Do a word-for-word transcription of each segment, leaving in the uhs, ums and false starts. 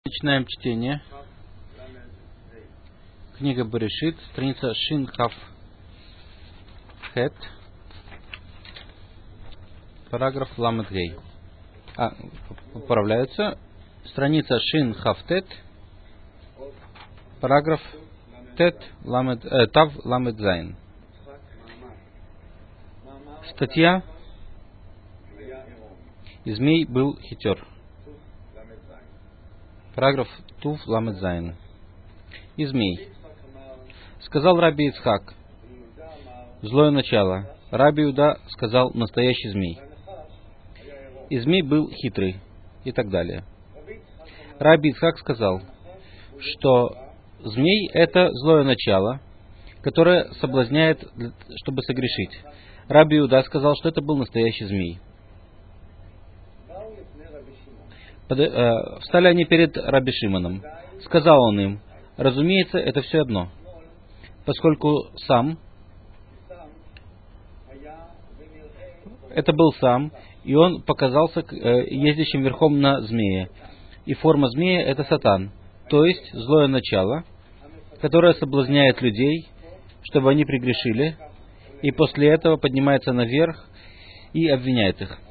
Начинаем чтение. Книга Берешит, страница Шин Хав Хет, параграф Ламед Гей. А, поправляются. Страница Шин Хав Тет, параграф Тет Ламед, э, Тав Ламед Зайн. Статья «И змей был хитер». Параграф Тув Ламед Зайн. И змей. Сказал Раби Ицхак: злое начало. Раби Иуда сказал: настоящий змей. И змей был хитрый. И так далее. Раби Ицхак сказал, что змей — это злое начало, которое соблазняет, чтобы согрешить. Раби Иуда сказал, что это был настоящий змей. Под, э, встали они перед Раби Шимоном. Сказал он им: разумеется, это все одно, поскольку сам, это был сам, и он показался э, ездящим верхом на змее. И форма змея — это Сатан, то есть злое начало, которое соблазняет людей, чтобы они прегрешили, и после этого поднимается наверх и обвиняет их.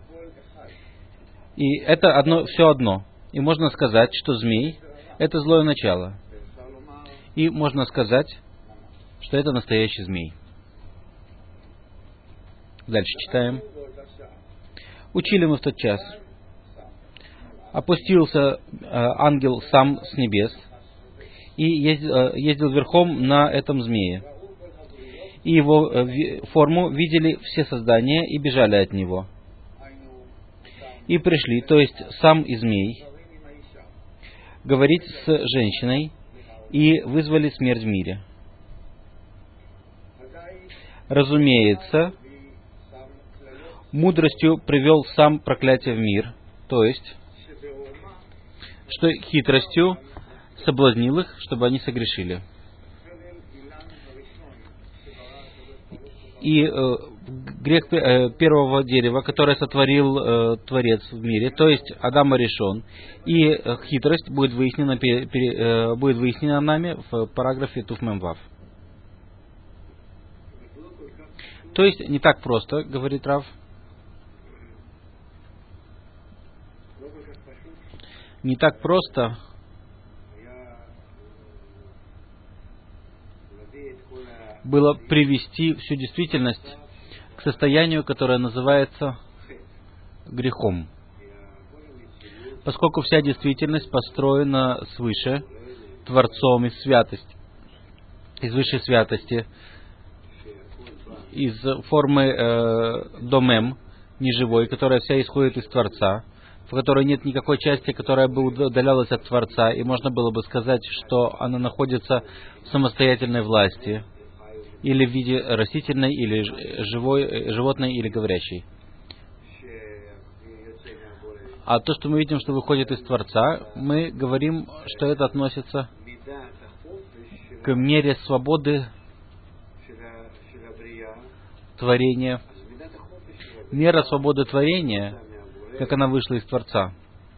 И это одно, все одно. И можно сказать, что змей — это злое начало. И можно сказать, что это настоящий змей. Дальше читаем. Учили мы в тот час. Опустился э, ангел сам с небес и ездил, э, ездил верхом на этом змее. И его э, ви, форму видели все создания и бежали от него. И пришли, то есть сам и змей, говорить с женщиной, и вызвали смерть в мире. Разумеется, мудростью привел сам проклятие в мир, то есть, что хитростью соблазнил их, чтобы они согрешили. И э, грех э, первого дерева, которое сотворил э, Творец в мире, то есть Адам Аришон, и э, хитрость будет выяснена, пере, пере, э, будет выяснена нами в параграфе Туф Мем Вав. То есть не так просто, говорит Рав. Не так просто было привести всю действительность к состоянию, которое называется грехом. Поскольку вся действительность построена свыше, Творцом, из святости, из высшей святости, из формы э, домем, неживой, которая вся исходит из Творца, в которой нет никакой части, которая бы удалялась от Творца, и можно было бы сказать, что она находится в самостоятельной власти, или в виде растительной, или живой, животной, или говорящей. А то, что мы видим, что выходит из Творца, мы говорим, что это относится к мере свободы творения. Мера свободы творения, как она вышла из Творца,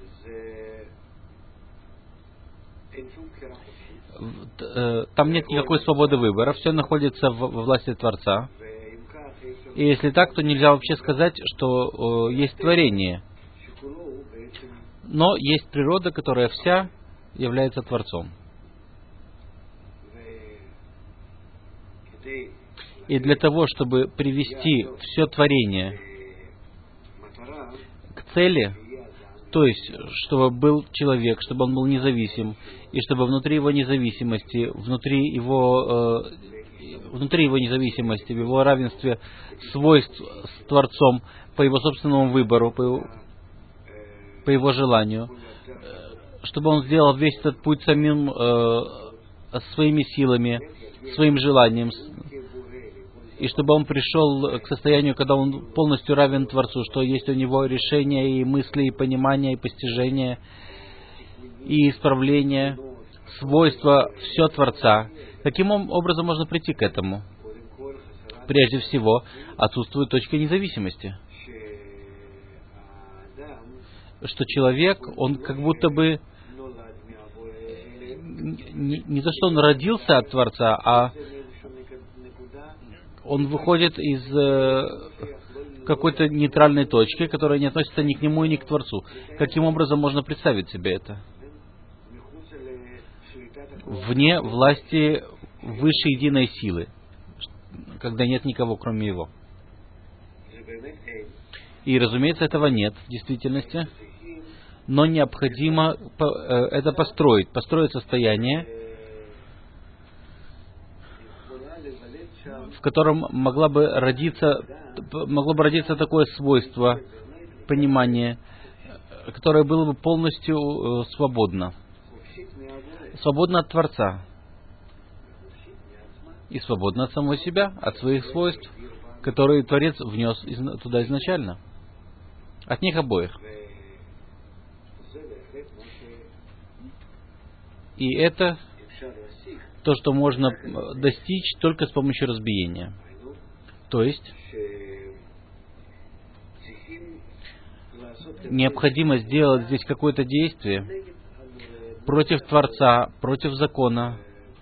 там нет никакой свободы выбора, все находится во власти Творца. И если так, то нельзя вообще сказать, что э, есть творение. Но есть природа, которая вся является Творцом. И для того, чтобы привести все творение к цели, то есть, чтобы был человек, чтобы он был независим, и чтобы внутри его независимости, внутри его, э, внутри его независимости, в его равенстве свойств с Творцом, по его собственному выбору, по его, по его желанию, чтобы он сделал весь этот путь самим, э, своими силами, своим желанием, и чтобы он пришел к состоянию, когда он полностью равен Творцу, что есть у него решение и мысли, и понимание, и постижение, и исправление, свойства все Творца. Каким образом можно прийти к этому? Прежде всего, отсутствует точка независимости. Что человек, он как будто бы не, не то, что он родился от Творца, а он выходит из э, какой-то нейтральной точки, которая не относится ни к нему, ни к Творцу. Каким образом можно представить себе это? Вне власти высшей единой силы, когда нет никого, кроме его. И, разумеется, этого нет в действительности, но необходимо это построить, построить состояние, в котором могла бы родиться, могло бы родиться такое свойство, понимание, которое было бы полностью свободно. Свободно от Творца. И свободно от самого себя, от своих свойств, которые Творец внес туда изначально. От них обоих. И это то, что можно достичь только с помощью разбиения. То есть, необходимо сделать здесь какое-то действие против Творца, против закона,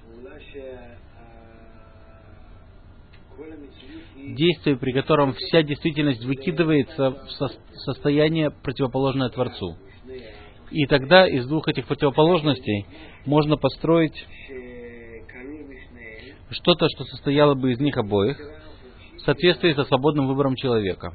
действие, при котором вся действительность выкидывается в со- состояние, противоположное Творцу. И тогда из двух этих противоположностей можно построить что-то, что состояло бы из них обоих, в соответствии со свободным выбором человека.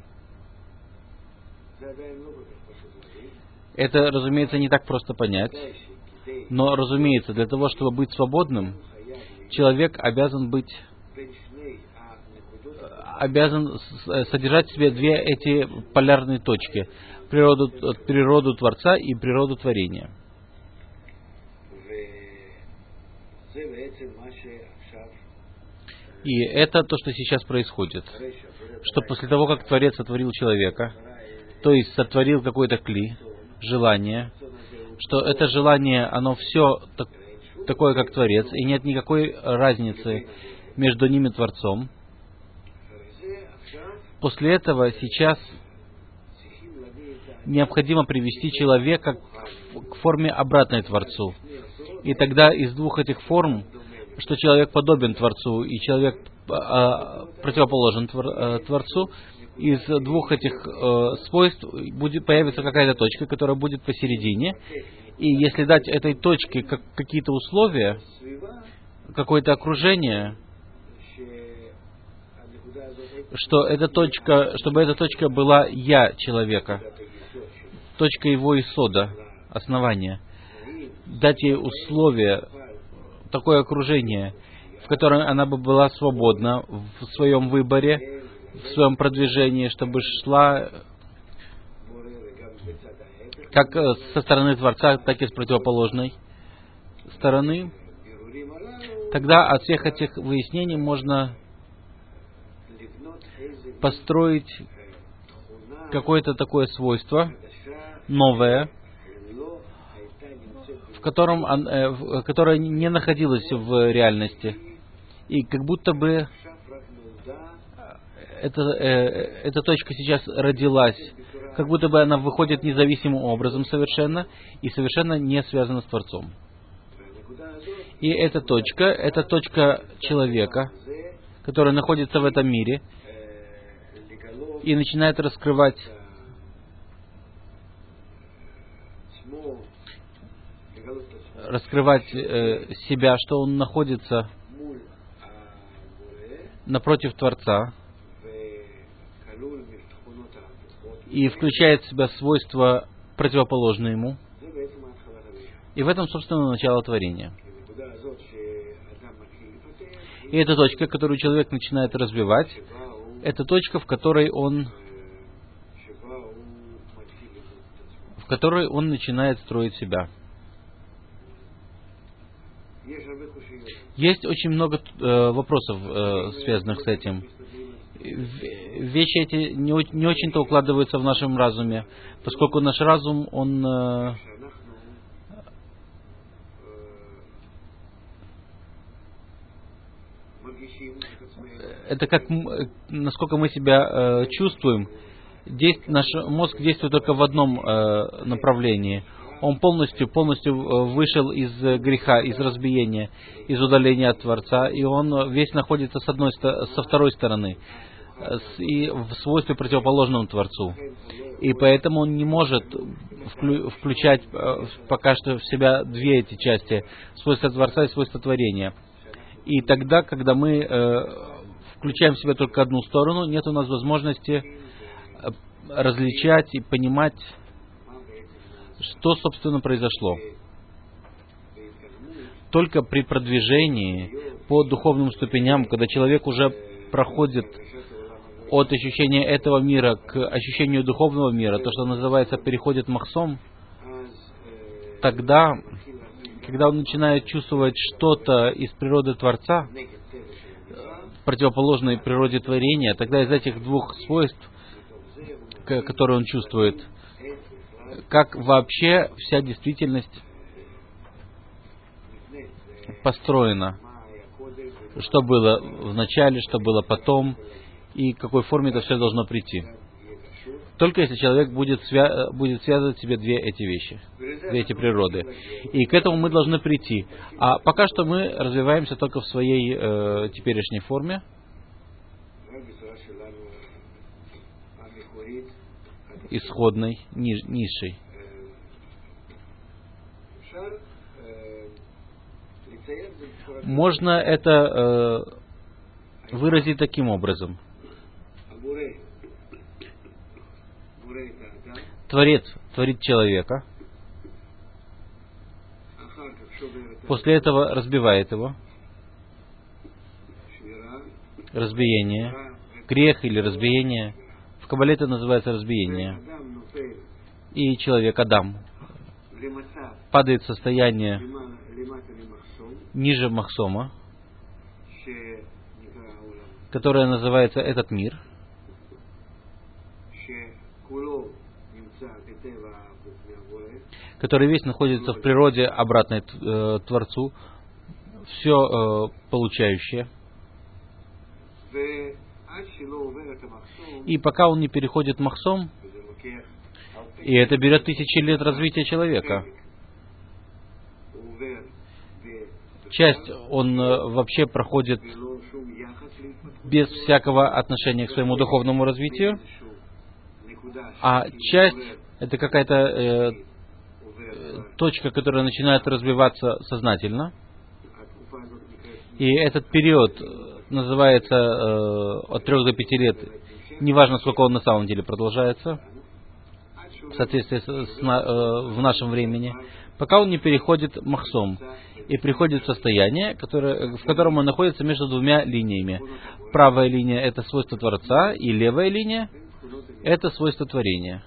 Это, разумеется, не так просто понять, но, разумеется, для того, чтобы быть свободным, человек обязан быть обязан содержать в себе две эти полярные точки: природу, природу Творца и природу творения. И это то, что сейчас происходит. Что после того, как Творец сотворил человека, то есть сотворил какой-то кли, желание, что это желание, оно все так, такое, как Творец, и нет никакой разницы между ними и Творцом. После этого сейчас необходимо привести человека к форме обратной Творцу. И тогда из двух этих форм, что человек подобен Творцу и человек э, противоположен твор, э, Творцу, из двух этих э, свойств будет, появится какая-то точка, которая будет посередине. И если дать этой точке как, какие-то условия, какое-то окружение, что эта точка, чтобы эта точка была «я» человека, точка его исода, основания, дать ей условия, такое окружение, в котором она бы была свободна в своем выборе, в своем продвижении, чтобы шла как со стороны Творца, так и с противоположной стороны. Тогда от всех этих выяснений можно построить какое-то такое свойство новое, в котором, в которое не находилось в реальности. И как будто бы эта, эта точка сейчас родилась, как будто бы она выходит независимым образом совершенно и совершенно не связана с Творцом. И эта точка, это точка человека, который находится в этом мире и начинает раскрывать раскрывать э, себя, что он находится напротив Творца и включает в себя свойства, противоположные ему. И в этом, собственно, начало творения. И эта точка, которую человек начинает развивать, это точка, в которой он в которой он начинает строить себя. Есть очень много э, вопросов, э, связанных с этим. Вещи эти не, не очень-то укладываются в нашем разуме, поскольку наш разум, он э, это как, насколько мы себя э, чувствуем. Действ, наш мозг действует только в одном э, направлении. Он полностью, полностью вышел из греха, из разбиения, из удаления от Творца, и он весь находится с одной, со второй стороны, и в свойстве противоположному Творцу. И поэтому он не может включать пока что в себя две эти части, свойства Творца и свойства творения. И тогда, когда мы включаем в себя только одну сторону, нет у нас возможности различать и понимать, что, собственно, произошло. Только при продвижении по духовным ступеням, когда человек уже проходит от ощущения этого мира к ощущению духовного мира, то, что называется, переходит махсом, тогда, когда он начинает чувствовать что-то из природы Творца, противоположной природе творения, тогда из этих двух свойств, которые он чувствует, как вообще вся действительность построена, что было в начале, что было потом, и в какой форме это все должно прийти. Только если человек будет, свя- будет связывать в себе две эти вещи, две эти природы. И к этому мы должны прийти. А пока что мы развиваемся только в своей э, теперешней форме. Исходной, ниж, низшей. Можно это э, выразить таким образом. Творец творит человека, после этого разбивает его, разбиение, грех или разбиение, в Кабале это называется разбиение, и человек, Адам, падает в состояние ниже махсома, которое называется этот мир, который весь находится в природе обратной э, Творцу, все э, получающее. И пока он не переходит махсом, и это берет тысячи лет развития человека, часть он э, вообще проходит без всякого отношения к своему духовному развитию, а часть это какая-то э, точка, которая начинает развиваться сознательно. И этот период называется э, от трех до пяти лет, неважно, сколько он на самом деле продолжается, в соответствии с, с, э, в нашем времени, пока он не переходит махсом и приходит в состояние, которое, в котором он находится между двумя линиями. Правая линия — это свойство Творца, и левая линия — это свойство творения.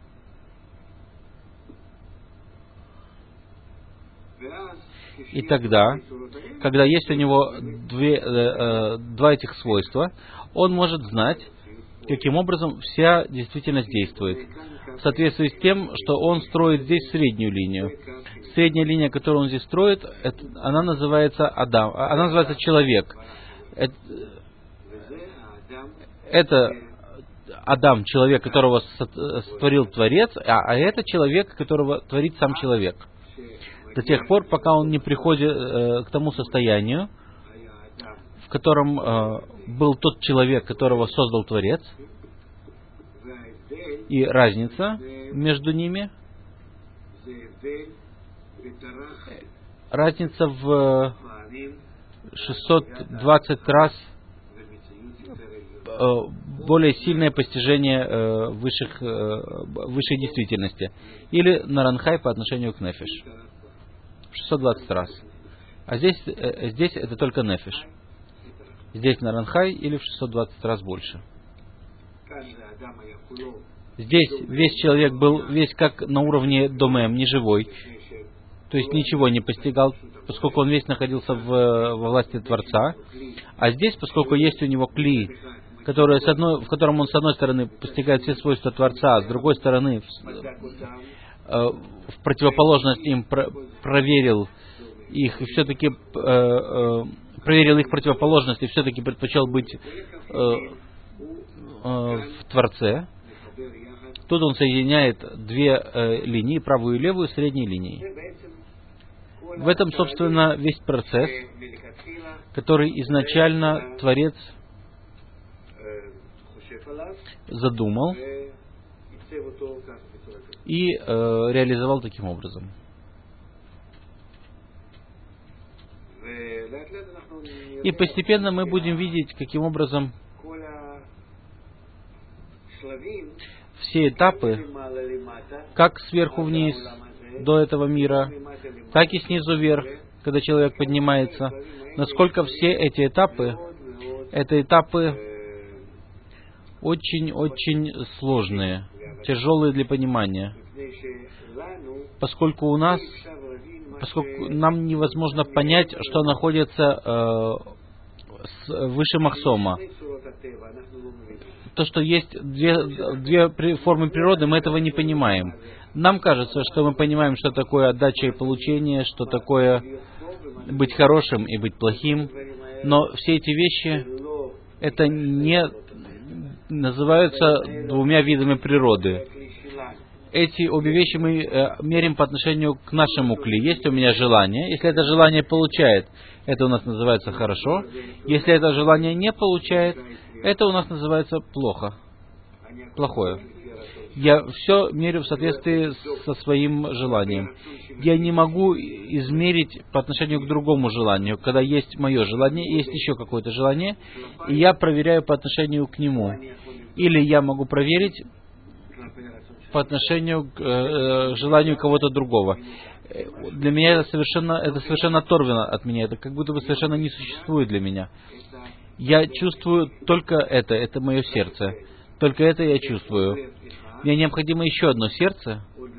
И тогда, когда есть у него две, э, два этих свойства, он может знать, каким образом вся действительность действует. В соответствии с тем, что он строит здесь среднюю линию. Средняя линия, которую он здесь строит, это, она называется Адам, она называется человек. Это, это Адам, человек, которого сотворил Творец, а, а это человек, которого творит сам человек. До тех пор, пока он не приходит э, к тому состоянию, в котором э, был тот человек, которого создал Творец, и разница между ними, разница в шестьсот двадцать раз э, более сильное постижение э, высших, э, высшей действительности, или наранхай по отношению к нефиш. шестьсот двадцать раз. А здесь, э, здесь это только нефиш. Здесь наранхай или в шестьсот двадцать раз больше. Здесь весь человек был весь как на уровне домем, неживой. То есть ничего не постигал, поскольку он весь находился в, во власти Творца. А здесь, поскольку есть у него кли, который, с одной, в котором он с одной стороны постигает все свойства Творца, а с другой стороны в, э, в противоположность им про, проверил их и все-таки э, э, проверил их противоположность и все-таки предпочел быть э, э, в Творце, Тут он соединяет две э, линии, правую и левую, средней линией. В этом, собственно, весь процесс, который изначально Творец задумал и э, реализовал таким образом. И постепенно мы будем видеть, каким образом все этапы, как сверху вниз до этого мира, так и снизу вверх, когда человек поднимается, насколько все эти этапы, это этапы очень-очень сложные, тяжелые для понимания, поскольку у нас, поскольку нам невозможно понять, что находится э, с, выше Махсома. То, что есть две, две формы природы, мы этого не понимаем. Нам кажется, что мы понимаем, что такое отдача и получение, что такое быть хорошим и быть плохим, но все эти вещи, это не называются двумя видами природы. Эти обе вещи мы э, меряем по отношению к нашему кли. Есть у меня желание, если это желание получает, это у нас называется хорошо. Если это желание не получает, это у нас называется плохо, плохое. Я все мерю в соответствии со своим желанием. Я не могу измерить по отношению к другому желанию, когда есть мое желание, и есть еще какое-то желание, и я проверяю по отношению к нему. Или я могу проверить по отношению к э, желанию кого-то другого. Для меня это совершенно, это совершенно оторвано от меня, это как будто бы совершенно не существует для меня. Я чувствую только это, это мое сердце. Только это я чувствую. Мне необходимо еще одно сердце,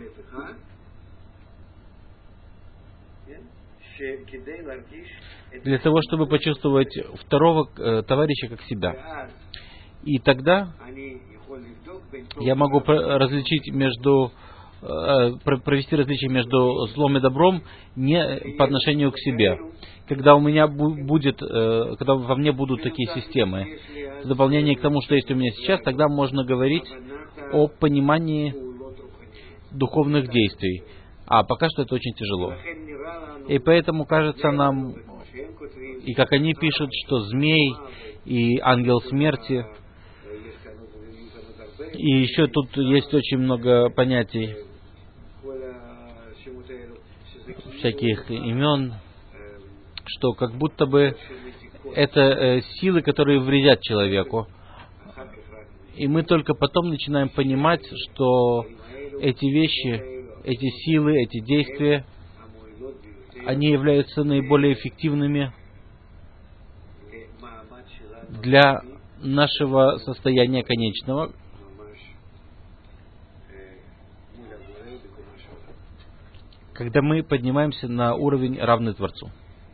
для того, чтобы почувствовать второго э, товарища как себя. И тогда я могу различить между, э, провести различие между злом и добром не по отношению к себе. Когда у меня будет, э, когда во мне будут такие системы, в дополнение к тому, что есть у меня сейчас, тогда можно говорить о понимании духовных действий. А пока что это очень тяжело. И поэтому кажется нам, и как они пишут, что змей и ангел смерти, и еще тут есть очень много понятий, всяких имен, что как будто бы это э, силы, которые вредят человеку. И мы только потом начинаем понимать, что эти вещи, эти силы, эти действия, они являются наиболее эффективными для нашего состояния конечного, когда мы поднимаемся на уровень, равный Творцу.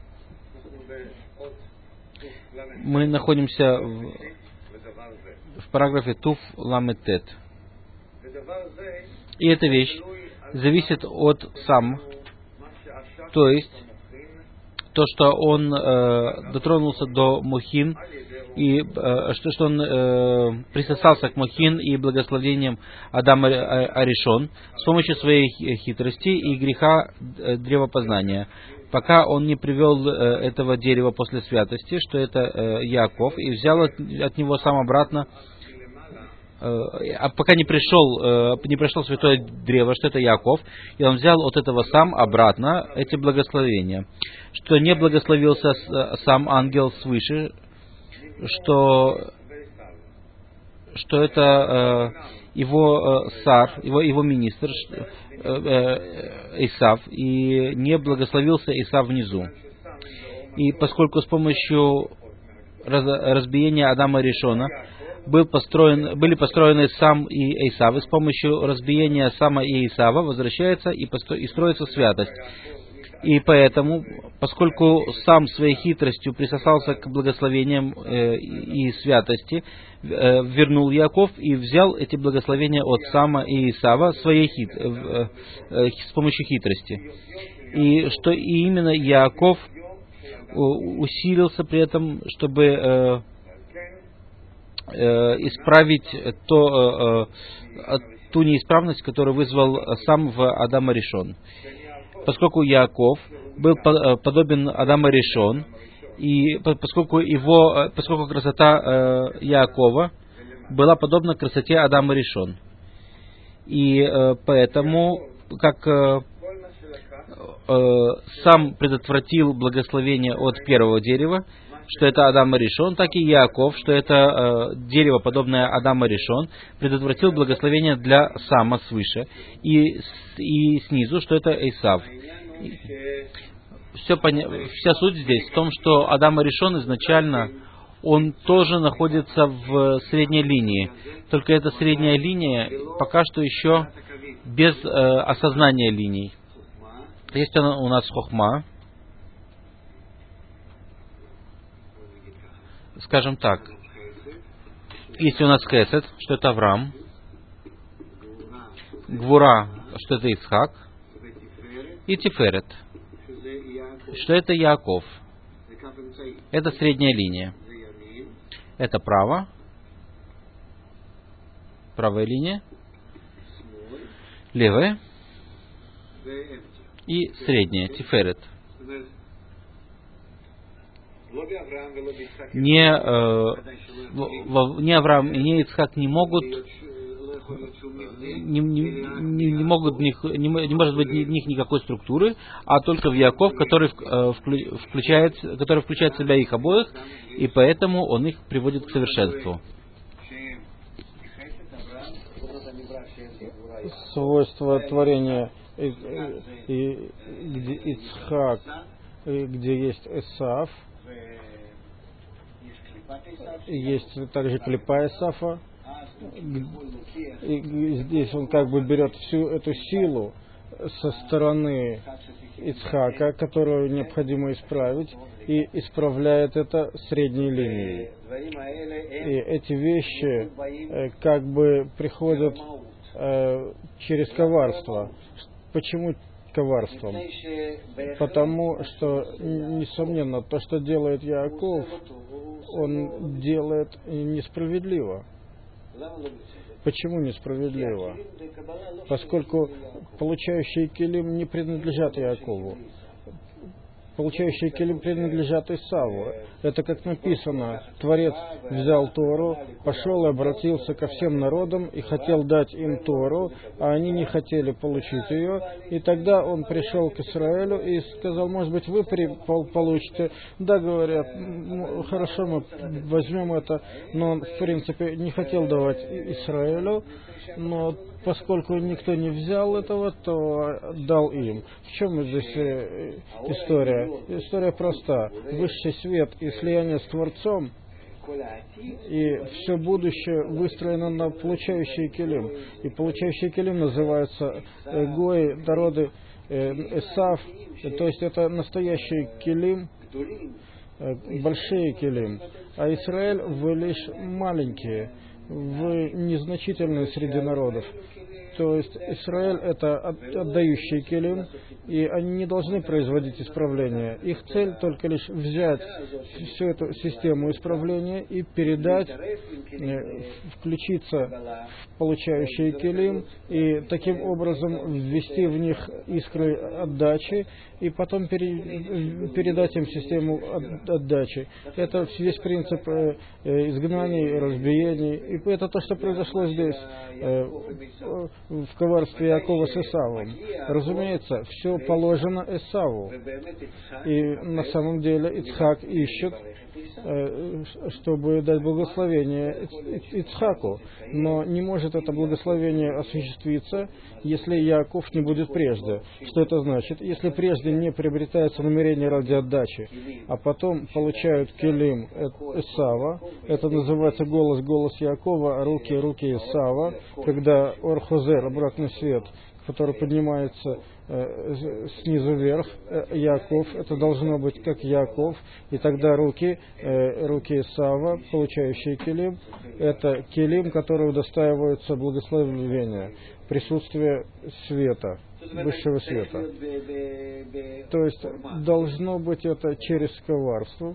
Мы находимся в, в параграфе Туф Ламет Тет. И эта вещь зависит от сам, то есть то, что он э, дотронулся до Мохин, и э, что, что он э, присосался к Мохин и благословением Адама Аришон с помощью своей хитрости и греха э, древопознания, пока он не привел э, этого дерева после святости, что это э, Яаков, и взял от, от него сам обратно, э, а пока не пришел, э, не пришло святое древо, что это Яаков, и он взял от этого сам обратно эти благословения, что не благословился с, сам ангел свыше, что, что это э, его э, сар, его, его министр э, э, Исав, и не благословился Исав внизу. И поскольку с помощью раз, разбиения Адама Ришона был построен, были построены Сам и Исав, и с помощью разбиения Сама и Исава возвращается и, постро, и строится святость. И поэтому, поскольку сам своей хитростью присосался к благословениям э, и святости, э, вернул Яков и взял эти благословения от Сама и Исава своей хит, э, э, с помощью хитрости. И что и именно Яков усилился при этом, чтобы э, э, исправить то, э, ту неисправность, которую вызвал сам в Адама Ришон. Поскольку Яаков был подобен Адама Ришон, и поскольку его, поскольку красота Яакова была подобна красоте Адама Ришон, и поэтому, как сам предотвратил благословение от первого дерева, что это Адам Ришон, так и Яаков, что это э, дерево, подобное Адама Ришон, предотвратил благословение для Сама свыше, и, и снизу, что это Эйсав. Все поня... Вся суть здесь в том, что Адам Ришон изначально, он тоже находится в средней линии, только эта средняя линия пока что еще без э, осознания линий. Есть у нас хохма, скажем так, есть у нас хесед, что это Авраам, гвура, что это Ицхак, и тиферет, что это Яаков. Это средняя линия. Это право, правая линия, левая и средняя, тиферет. Не, э, не Авраам и не Ицхак не могут, не, не, не могут них, не, не может быть в них никакой структуры, а только в Яаков, который включает, который включает в себя их обоих, и поэтому он их приводит к совершенству. Свойства творения, и, и, где Ицхак, и где есть Эсав, есть также клипа Эсафа, и здесь он как бы берет всю эту силу со стороны Ицхака, которую необходимо исправить, и исправляет это средней линией. И эти вещи как бы приходят через коварство. Почему коварством? Потому что, несомненно, то, что делает Яаков, он делает несправедливо. Почему несправедливо? Поскольку получающие келим не принадлежат Яакову. Получающие келим принадлежат Исаву. Это как написано, Творец взял Тору, пошел и обратился ко всем народам и хотел дать им Тору, а они не хотели получить ее. И тогда он пришел к Израилю и сказал, может быть, вы при, получите. Да, говорят, ну, хорошо, мы возьмем это, но он, в принципе, не хотел давать Израилю, но поскольку никто не взял этого, то дал им. В чем здесь э, история? История проста. Высший свет и слияние с Творцом, и все будущее выстроено на получающий келим. И получающий келим называется э, Гои, народы э, Эсав, то есть это настоящий келим, э, большие келим. А Израиль, вы лишь маленькие, вы незначительные среди народов. То есть Израиль — это отдающий келим, и они не должны производить исправления. Их цель только лишь взять всю эту систему исправления и передать, включиться в получающий келим, и таким образом ввести в них искры отдачи, и потом пере, передать им систему отдачи. Это весь принцип изгнаний, разбиений. И это то, что произошло здесь, в коварстве Яакова с Эсавом. Разумеется, все положено Эсаву. И на самом деле Ицхак ищет, чтобы дать благословение Ицхаку. Но не может это благословение осуществиться, если Яаков не будет прежде. Что это значит? Если прежде не приобретается намерение ради отдачи, а потом получают келим Эсава, это называется голос, голос Яакова, руки, руки Эсава, когда Ор-Хозер, обратный свет, который поднимается э, снизу вверх, э, Яаков, это должно быть как Яаков, и тогда руки, э, руки Исава, получающие келим, это келим, которые удостаиваются благословения, присутствия света. высшего света. То есть должно быть это через коварство.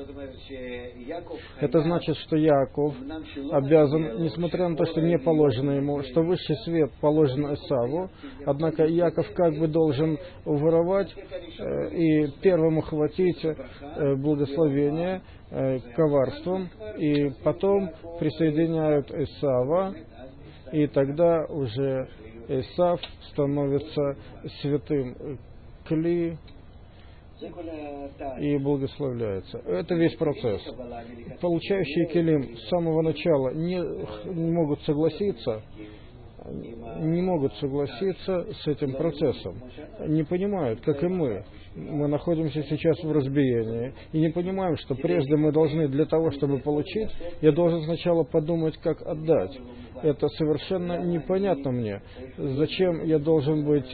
Это значит, что Яаков обязан, несмотря на то, что не положено ему, что высший свет положен Эсаву, однако Яков как бы должен воровать э, и первым ухватить э, благословение э, коварством, и потом присоединяют Эсава, и тогда уже Эсав становится святым Кли и благословляется. Это весь процесс. Получающие Келим с самого начала не, не могут согласиться, не могут согласиться с этим процессом. Не понимают, как и мы. Мы находимся сейчас в разбиении и не понимаем, что прежде мы должны для того, чтобы получить, я должен сначала подумать, как отдать. Это совершенно непонятно мне. Зачем я должен быть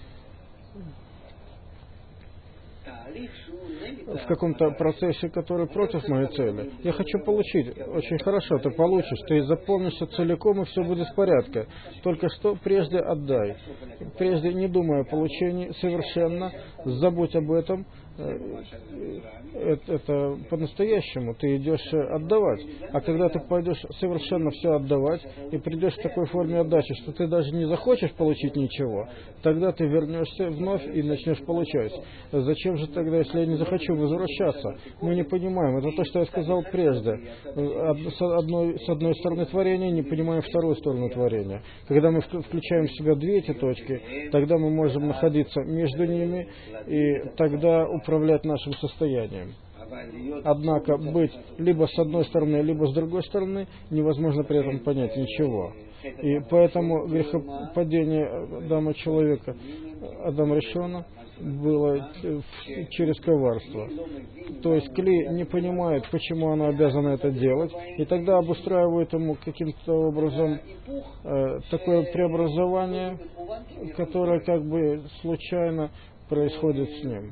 в каком-то процессе, который против моей цели. Я хочу получить. Очень хорошо, ты получишь, ты заполнишься целиком, и все будет в порядке. Только что прежде отдай. Прежде не думай о получении совершенно, забудь об этом. Это, это по-настоящему, ты идешь отдавать. А когда ты пойдешь совершенно все отдавать и придешь к такой форме отдачи, что ты даже не захочешь получить ничего, тогда ты вернешься вновь и начнешь получать. Зачем же тогда, если я не захочу возвращаться? Мы не понимаем. Это то, что я сказал прежде. С одной, с одной стороны творения, не понимаем вторую сторону творения. Когда мы включаем в себя две эти точки, тогда мы можем находиться между ними и тогда управлять нашим состоянием. Однако быть либо с одной стороны, либо с другой стороны невозможно при этом понять ничего. И поэтому грехопадение Адама человека, Адама Ришона, было через коварство. То есть Кли не понимает, почему она обязана это делать, и тогда обустраивает ему каким-то образом э, такое преобразование, которое как бы случайно происходит с ним.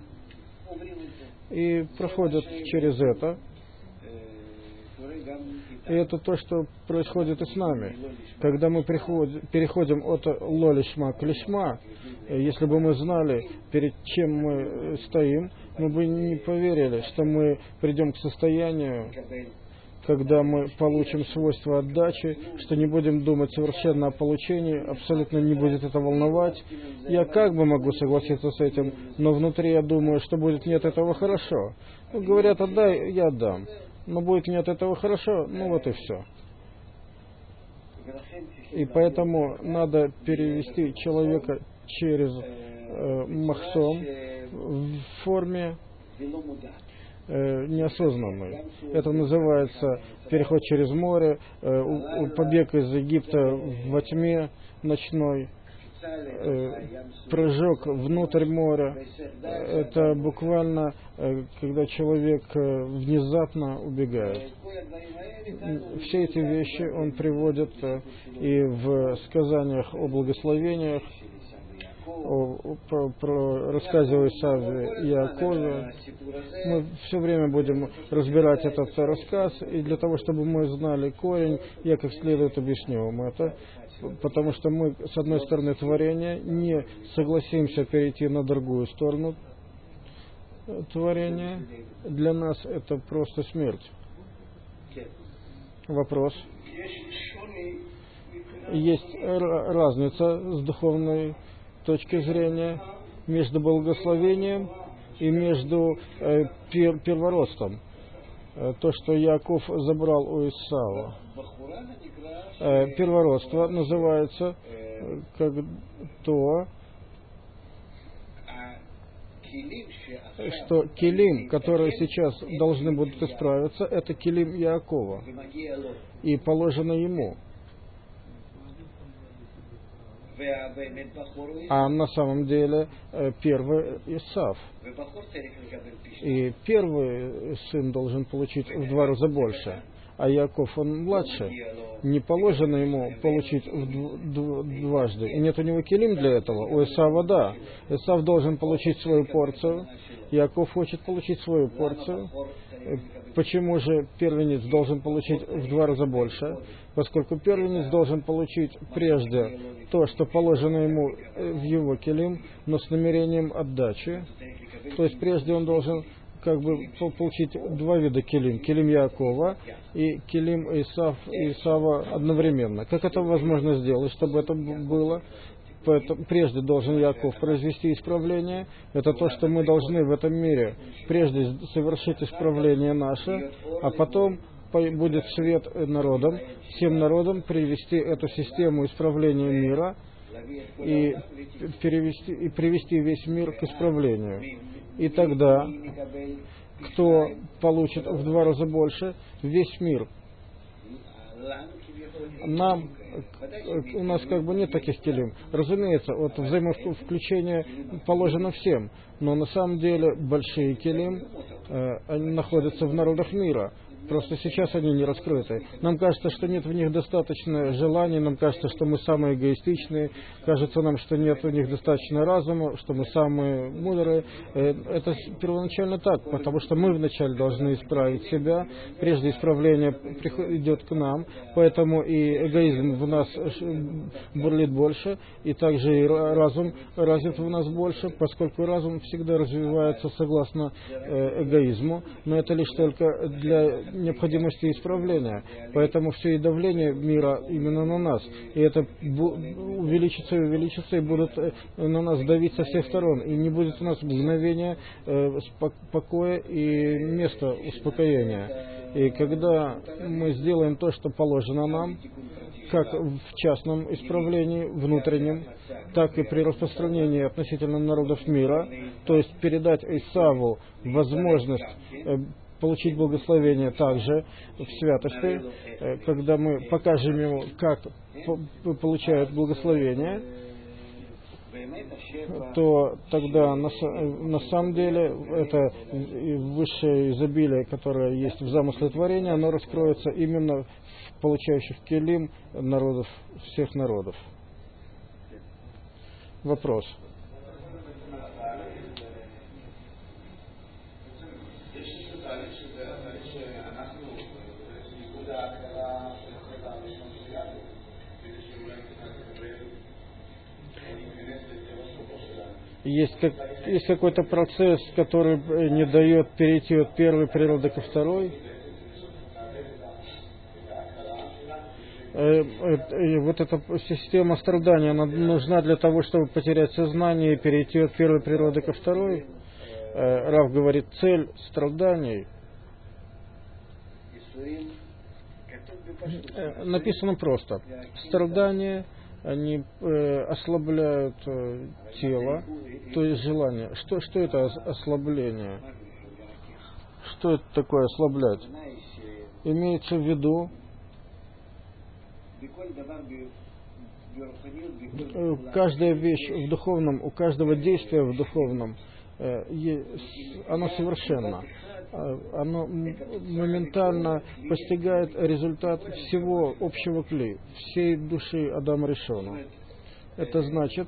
И проходят через это. И это то, что происходит и с нами. Когда мы приходим, переходим от лолишма к лишма, если бы мы знали, перед чем мы стоим, мы бы не поверили, что мы придем к состоянию, когда мы получим свойства отдачи, что не будем думать совершенно о получении, абсолютно не будет это волновать. Я как бы могу согласиться с этим, но внутри я думаю, что будет не от этого хорошо. Ну, говорят, отдай, я отдам. Но будет не от этого хорошо, ну вот и все. И поэтому надо перевести человека через э, махсом в форме э, неосознанной. Это называется переход через море, э, побег из Египта во тьме ночной, э, прыжок внутрь моря. Это буквально, э, когда человек э, внезапно убегает. Все эти вещи он приводит э, и в сказаниях о благословениях, о, про, про рассказе о Исаве и Яакове. Мы все время будем разбирать этот рассказ, и для того, чтобы мы знали корень, я как следует объясню вам это. Потому что мы, с одной стороны, творения, не согласимся перейти на другую сторону творения. Для нас это просто смерть. Вопрос. Есть разница с духовной точки зрения между благословением и между э, пер, первородством. Э, то, что Яаков забрал у Исава. Э, первородство называется э, как то, что килим, которые сейчас должны будут исправиться, это килим Яакова. И положено ему. А на самом деле первый Исав. И первый сын должен получить в два раза больше. А Яаков, он младше. Не положено ему получить дважды. И нет у него килим для этого. У Исава да. Исав должен получить свою порцию. Яаков хочет получить свою порцию. Почему же первенец должен получить в два раза больше? Поскольку первенец должен получить прежде то, что положено ему в его келим, но с намерением отдачи. То есть прежде он должен как бы получить два вида келим. Келим Яакова и келим Исав, Исава одновременно. Как это возможно сделать, чтобы это было? Поэтому прежде должен Яаков произвести исправление. Это то, что мы должны в этом мире прежде совершить исправление наше, а потом будет свет народам, всем народам привести эту систему исправления мира и, перевести, и привести весь мир к исправлению. И тогда, кто получит в два раза больше, весь мир. Нам, у нас как бы нет таких келим. Разумеется, вот взаимовключение положено всем, но на самом деле большие келим, э, они находятся в народах мира. Просто сейчас они не раскрыты. Нам кажется, что нет в них достаточно желаний, нам кажется, что мы самые эгоистичные, кажется нам, что нет в них достаточно разума, что мы самые мудрые. Это первоначально так, потому что мы вначале должны исправить себя, прежде исправление идет к нам, поэтому и эгоизм в нас бурлит больше, и также и разум развит в нас больше, поскольку разум всегда развивается согласно эгоизму, но это лишь только для необходимости исправления. Поэтому все и давление мира именно на нас. И это увеличится и увеличится, и будут на нас давить со всех сторон. И не будет у нас мгновения э, покоя и места успокоения. И когда мы сделаем то, что положено нам, как в частном исправлении, внутреннем, так и при распространении относительно народов мира, то есть передать Исаву возможность э, получить благословение также в святости, когда мы покажем ему, как получают благословение, то тогда на, на самом деле это высшее изобилие, которое есть в замысле творения, оно раскроется именно в получающих келим народов, всех народов. Вопрос. Есть, как, есть какой-то процесс, который не дает перейти от первой природы ко второй. И вот эта система страдания, она нужна для того, чтобы потерять сознание и перейти от первой природы ко второй. Рав говорит, цель страданий написано просто. Страдания, они э, ослабляют э, тело, то есть желание. Что, что это ослабление? Что это такое ослаблять? Имеется в виду э, каждая вещь в духовном, у каждого действия в духовном, э, е, оно совершенно. Оно моментально постигает результат всего общего кли, всей души Адама Ришона. Это значит,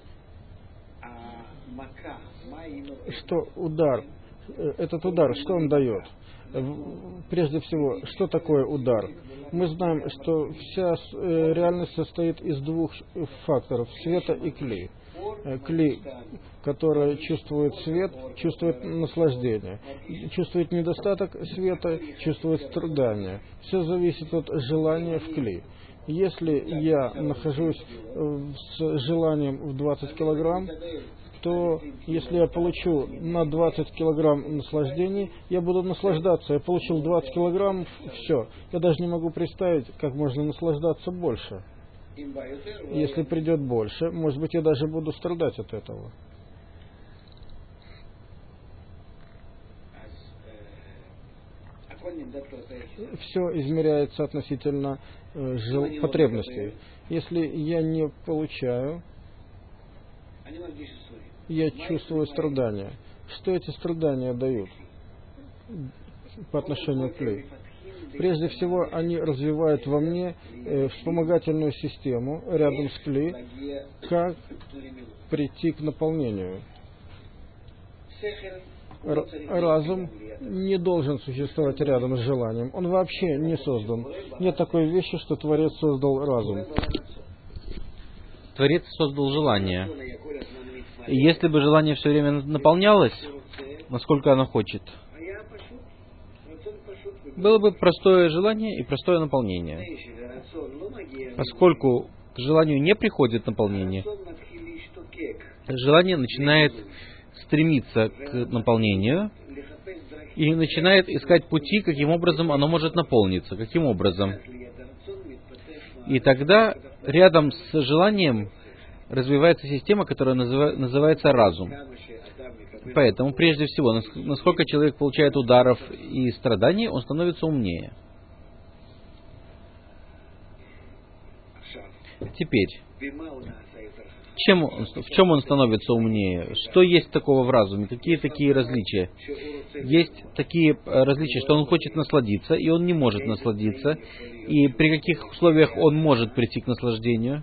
что удар, этот удар, что он дает? Прежде всего, что такое удар? Мы знаем, что вся реальность состоит из двух факторов – света и кли. Кли, который чувствует свет, чувствует наслаждение. Чувствует недостаток света, чувствует страдание. Все зависит от желания в кли. Если я нахожусь с желанием в двадцать килограмм, то если я получу на двадцать килограмм наслаждений, я буду наслаждаться. Я получил двадцать килограмм, все. Я даже не могу представить, как можно наслаждаться больше. Если придет больше, может быть, я даже буду страдать от этого. Все измеряется относительно э, жел... потребностей. Если я не получаю, я чувствую страдания. Что эти страдания дают по отношению к кли? Прежде всего, они развивают во мне э, вспомогательную систему рядом с кли, как прийти к наполнению. Р- разум не должен существовать рядом с желанием. Он вообще не создан. Нет такой вещи, что Творец создал разум. Творец создал желание. И если бы желание все время наполнялось, насколько оно хочет, было бы простое желание и простое наполнение. Поскольку к желанию не приходит наполнение, желание начинает стремиться к наполнению и начинает искать пути, каким образом оно может наполниться, каким образом. И тогда рядом с желанием развивается система, которая называ- называется разум. Поэтому, прежде всего, насколько человек получает ударов и страданий, он становится умнее. Теперь, чем он, в чем он становится умнее? Что есть такого в разуме? Какие такие различия? Есть такие различия, что он хочет насладиться, и он не может насладиться. И при каких условиях он может прийти к наслаждению?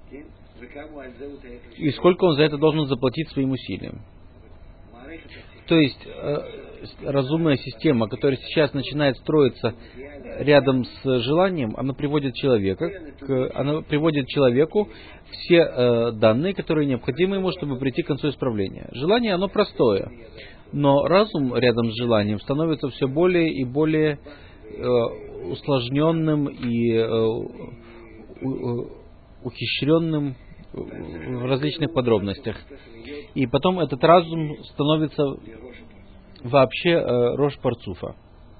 И сколько он за это должен заплатить своим усилиям? То есть, э, разумная система, которая сейчас начинает строиться рядом с желанием, она приводит человека, к, она приводит человеку все э, данные, которые необходимы ему, чтобы прийти к концу исправления. Желание, оно простое, но разум рядом с желанием становится все более и более э, усложненным и э, у, ухищренным в различных подробностях. И потом этот разум становится вообще э, рош парцуфа.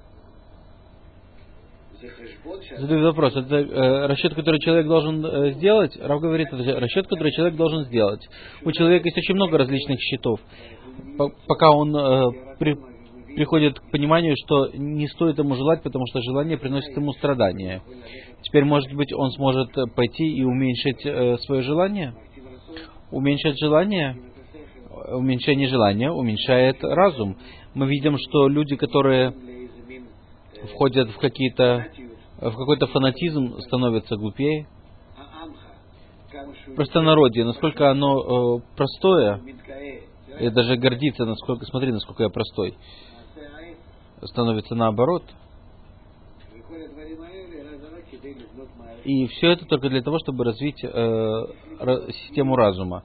Задаю вопрос, это э, расчет, который человек должен э, сделать? Рав говорит, это расчет, который человек должен сделать. У человека есть очень много различных счетов. П- пока он э, при, приходит к пониманию, что не стоит ему желать, потому что желание приносит ему страдания. Теперь, может быть, он сможет пойти и уменьшить э, свое желание? Уменьшить желание? Уменьшение желания уменьшает разум. Мы видим, что люди, которые входят в какие-то в какой-то фанатизм, становятся глупее. Простонародье, насколько оно э, простое, и даже гордится, насколько, смотри, насколько я простой, становится наоборот. И все это только для того, чтобы развить э, систему разума.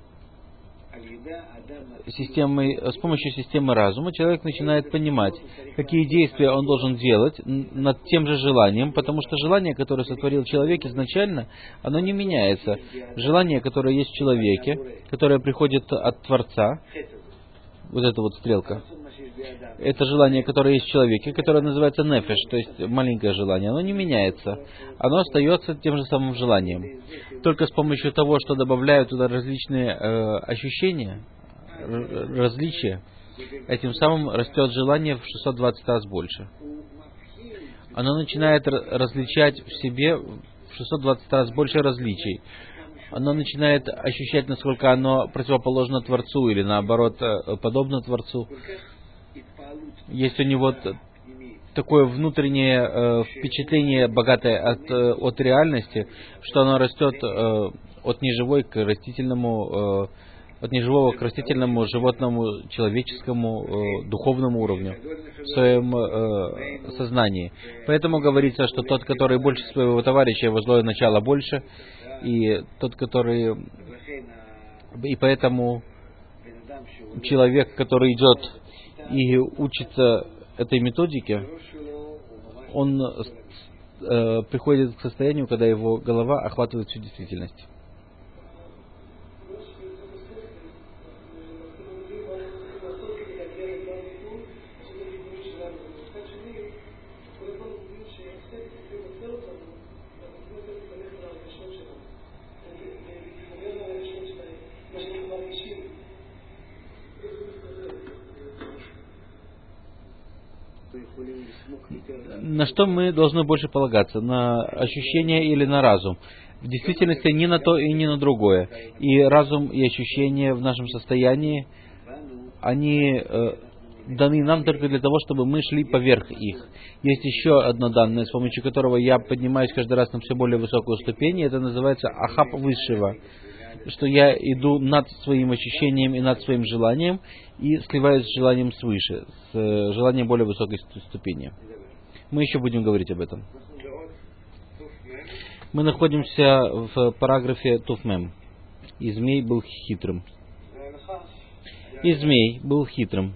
Системой, с помощью системы разума человек начинает понимать, какие действия он должен делать над тем же желанием, потому что желание, которое сотворил человек изначально, оно не меняется. Желание, которое есть в человеке, которое приходит от Творца, вот эта вот стрелка, это желание, которое есть в человеке, которое называется нефеш, то есть маленькое желание, оно не меняется. Оно остается тем же самым желанием. Только с помощью того, что добавляют туда различные э, ощущения, р- различия, этим самым растет желание в шестьсот двадцать раз больше. Оно начинает р- различать в себе в шестьсот двадцать раз больше различий. Оно начинает ощущать, насколько оно противоположно Творцу или наоборот э, подобно Творцу. Есть у него такое внутреннее э, впечатление, богатое от, э, от реальности, что оно растет э, от неживой к растительному, э, от неживого к растительному, животному, человеческому, э, духовному уровню в своем э, сознании. Поэтому говорится, что тот, который больше своего товарища, его злое начало больше, и тот, который... И поэтому человек, который идет и учится этой методике, он э, приходит к состоянию, когда его голова охватывает всю действительность. На что мы должны больше полагаться? На ощущение или на разум? В действительности ни на то и ни на другое. И разум, и ощущения в нашем состоянии, они э, даны нам только для того, чтобы мы шли поверх их. Есть еще одно данное, с помощью которого я поднимаюсь каждый раз на все более высокую ступень, и это называется ахап высшего. что я иду над своим ощущением и над своим желанием и сливаюсь с желанием свыше, с желанием более высокой ступени. Мы еще будем говорить об этом. Мы находимся в параграфе Туфмем. И змей был хитрым. И змей был хитрым.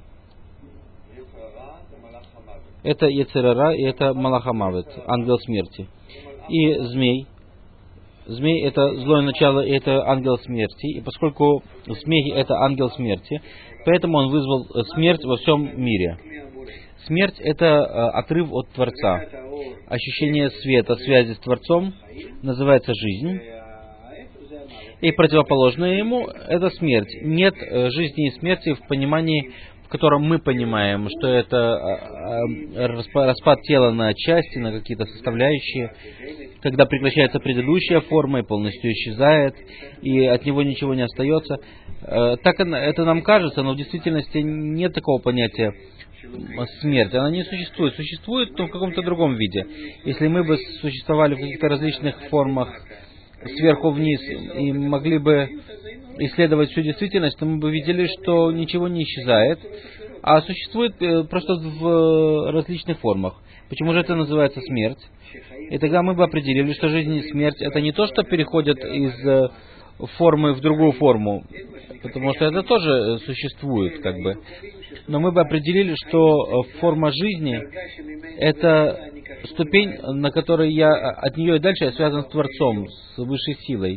Это Йецер ара и это Малах ха-Мавет, ангел смерти. И змей, змей это злое начало, и это ангел смерти. И поскольку змей это ангел смерти, поэтому он вызвал смерть во всем мире. Смерть это отрыв от Творца. Ощущение света, связи с Творцом называется жизнь. И противоположное ему это смерть. Нет жизни и смерти в понимании, в котором мы понимаем, что это распад тела на части, на какие-то составляющие, когда прекращается предыдущая форма и полностью исчезает, и от него ничего не остается. Так это нам кажется, но в действительности нет такого понятия смерть. Она не существует. Существует, но в каком-то другом виде. Если мы бы существовали в каких-то различных формах сверху вниз и могли бы исследовать всю действительность, то мы бы видели, что ничего не исчезает, а существует просто в различных формах. Почему же это называется смерть? И тогда мы бы определили, что жизнь и смерть это не то, что переходят из формы в другую форму, потому что это тоже существует, как бы. Но мы бы определили, что форма жизни это ступень, на которой я от нее и дальше я связан с Творцом, с высшей силой.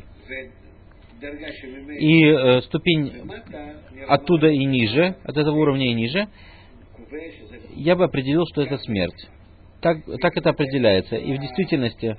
И э, ступень оттуда и ниже, от этого уровня и ниже, я бы определил, что это смерть. Так, так это определяется. И в действительности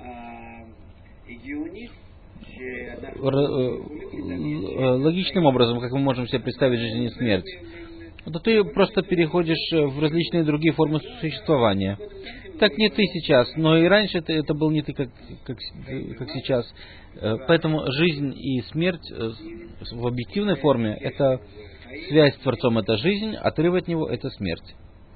логичным образом, как мы можем себе представить жизнь и смерть, то ты просто переходишь в различные другие формы существования. Так не ты сейчас, но и раньше это, это был не ты, как, как, как сейчас. Поэтому жизнь и смерть в объективной форме это связь с Творцом, это жизнь, отрыв от него это смерть.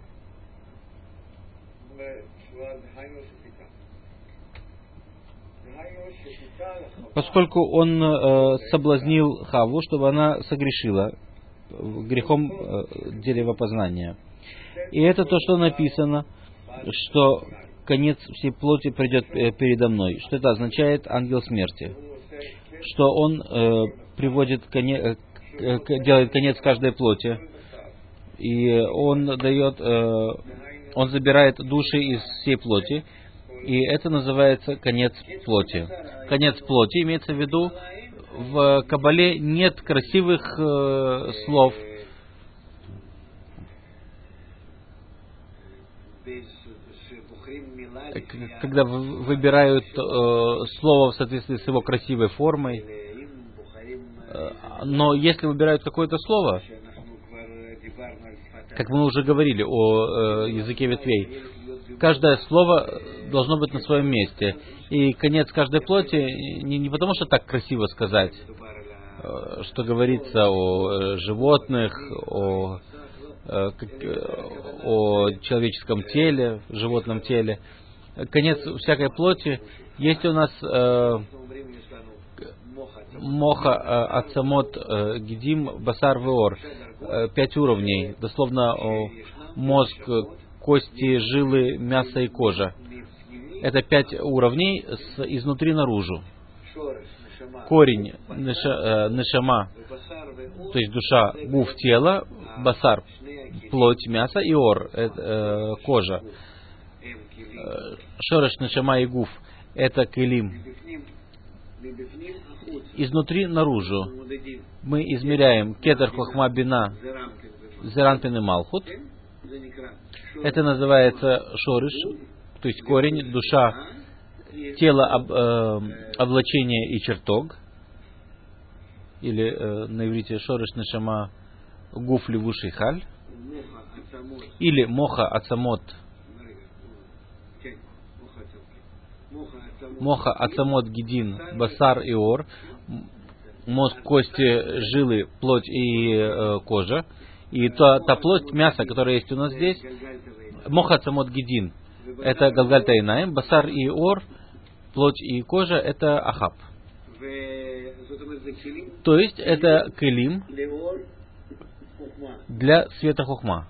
Поскольку он э, соблазнил Хавву, чтобы она согрешила грехом э, дерева познания. И это то, что написано, что конец всей плоти придет э, передо мной. Что это означает? Ангел смерти. Что он э, приводит коне, э, делает конец каждой плоти. И он дает, э, он забирает души из всей плоти. И это называется конец плоти. Конец плоти имеется в виду, в Кабале нет красивых э, слов. Когда выбирают э, слово в соответствии с его красивой формой. Но если выбирают какое-то слово, как мы уже говорили о э, языке ветвей, каждое слово должно быть на своем месте. И конец каждой плоти не, не потому, что так красиво сказать, что говорится о животных, о, о человеческом теле, животном теле. Конец всякой плоти. Есть у нас э, моха, э, ацамот, э, гидим, басар, веор. Э, пять уровней. Дословно э, мозг, кости, жилы, мясо и кожа. Это пять уровней с изнутри наружу. Корень, неша, э, нешама, то есть душа, гуф, тело, басар, плоть, мясо и ор, э, э, кожа. Э, шореш, нешама и гуф, это келим. Изнутри наружу мы измеряем кетер, хохма, бина, зеранпин и малхут. Это называется шориш, то есть корень, душа, тело, об, э, облачение и чертог. Или э, на иврите шориш нешама гуф левуш и халь. Или моха ацамот. Моха ацамот гидин басар и ор. Мозг, кости, жилы, плоть и э, кожа. И та, та плоть, мясо, которая есть у нас здесь, моха ацамот гидин, это галгальта инаим, басар и ор, плоть и кожа, это ахаб. То есть это келим для света хохма.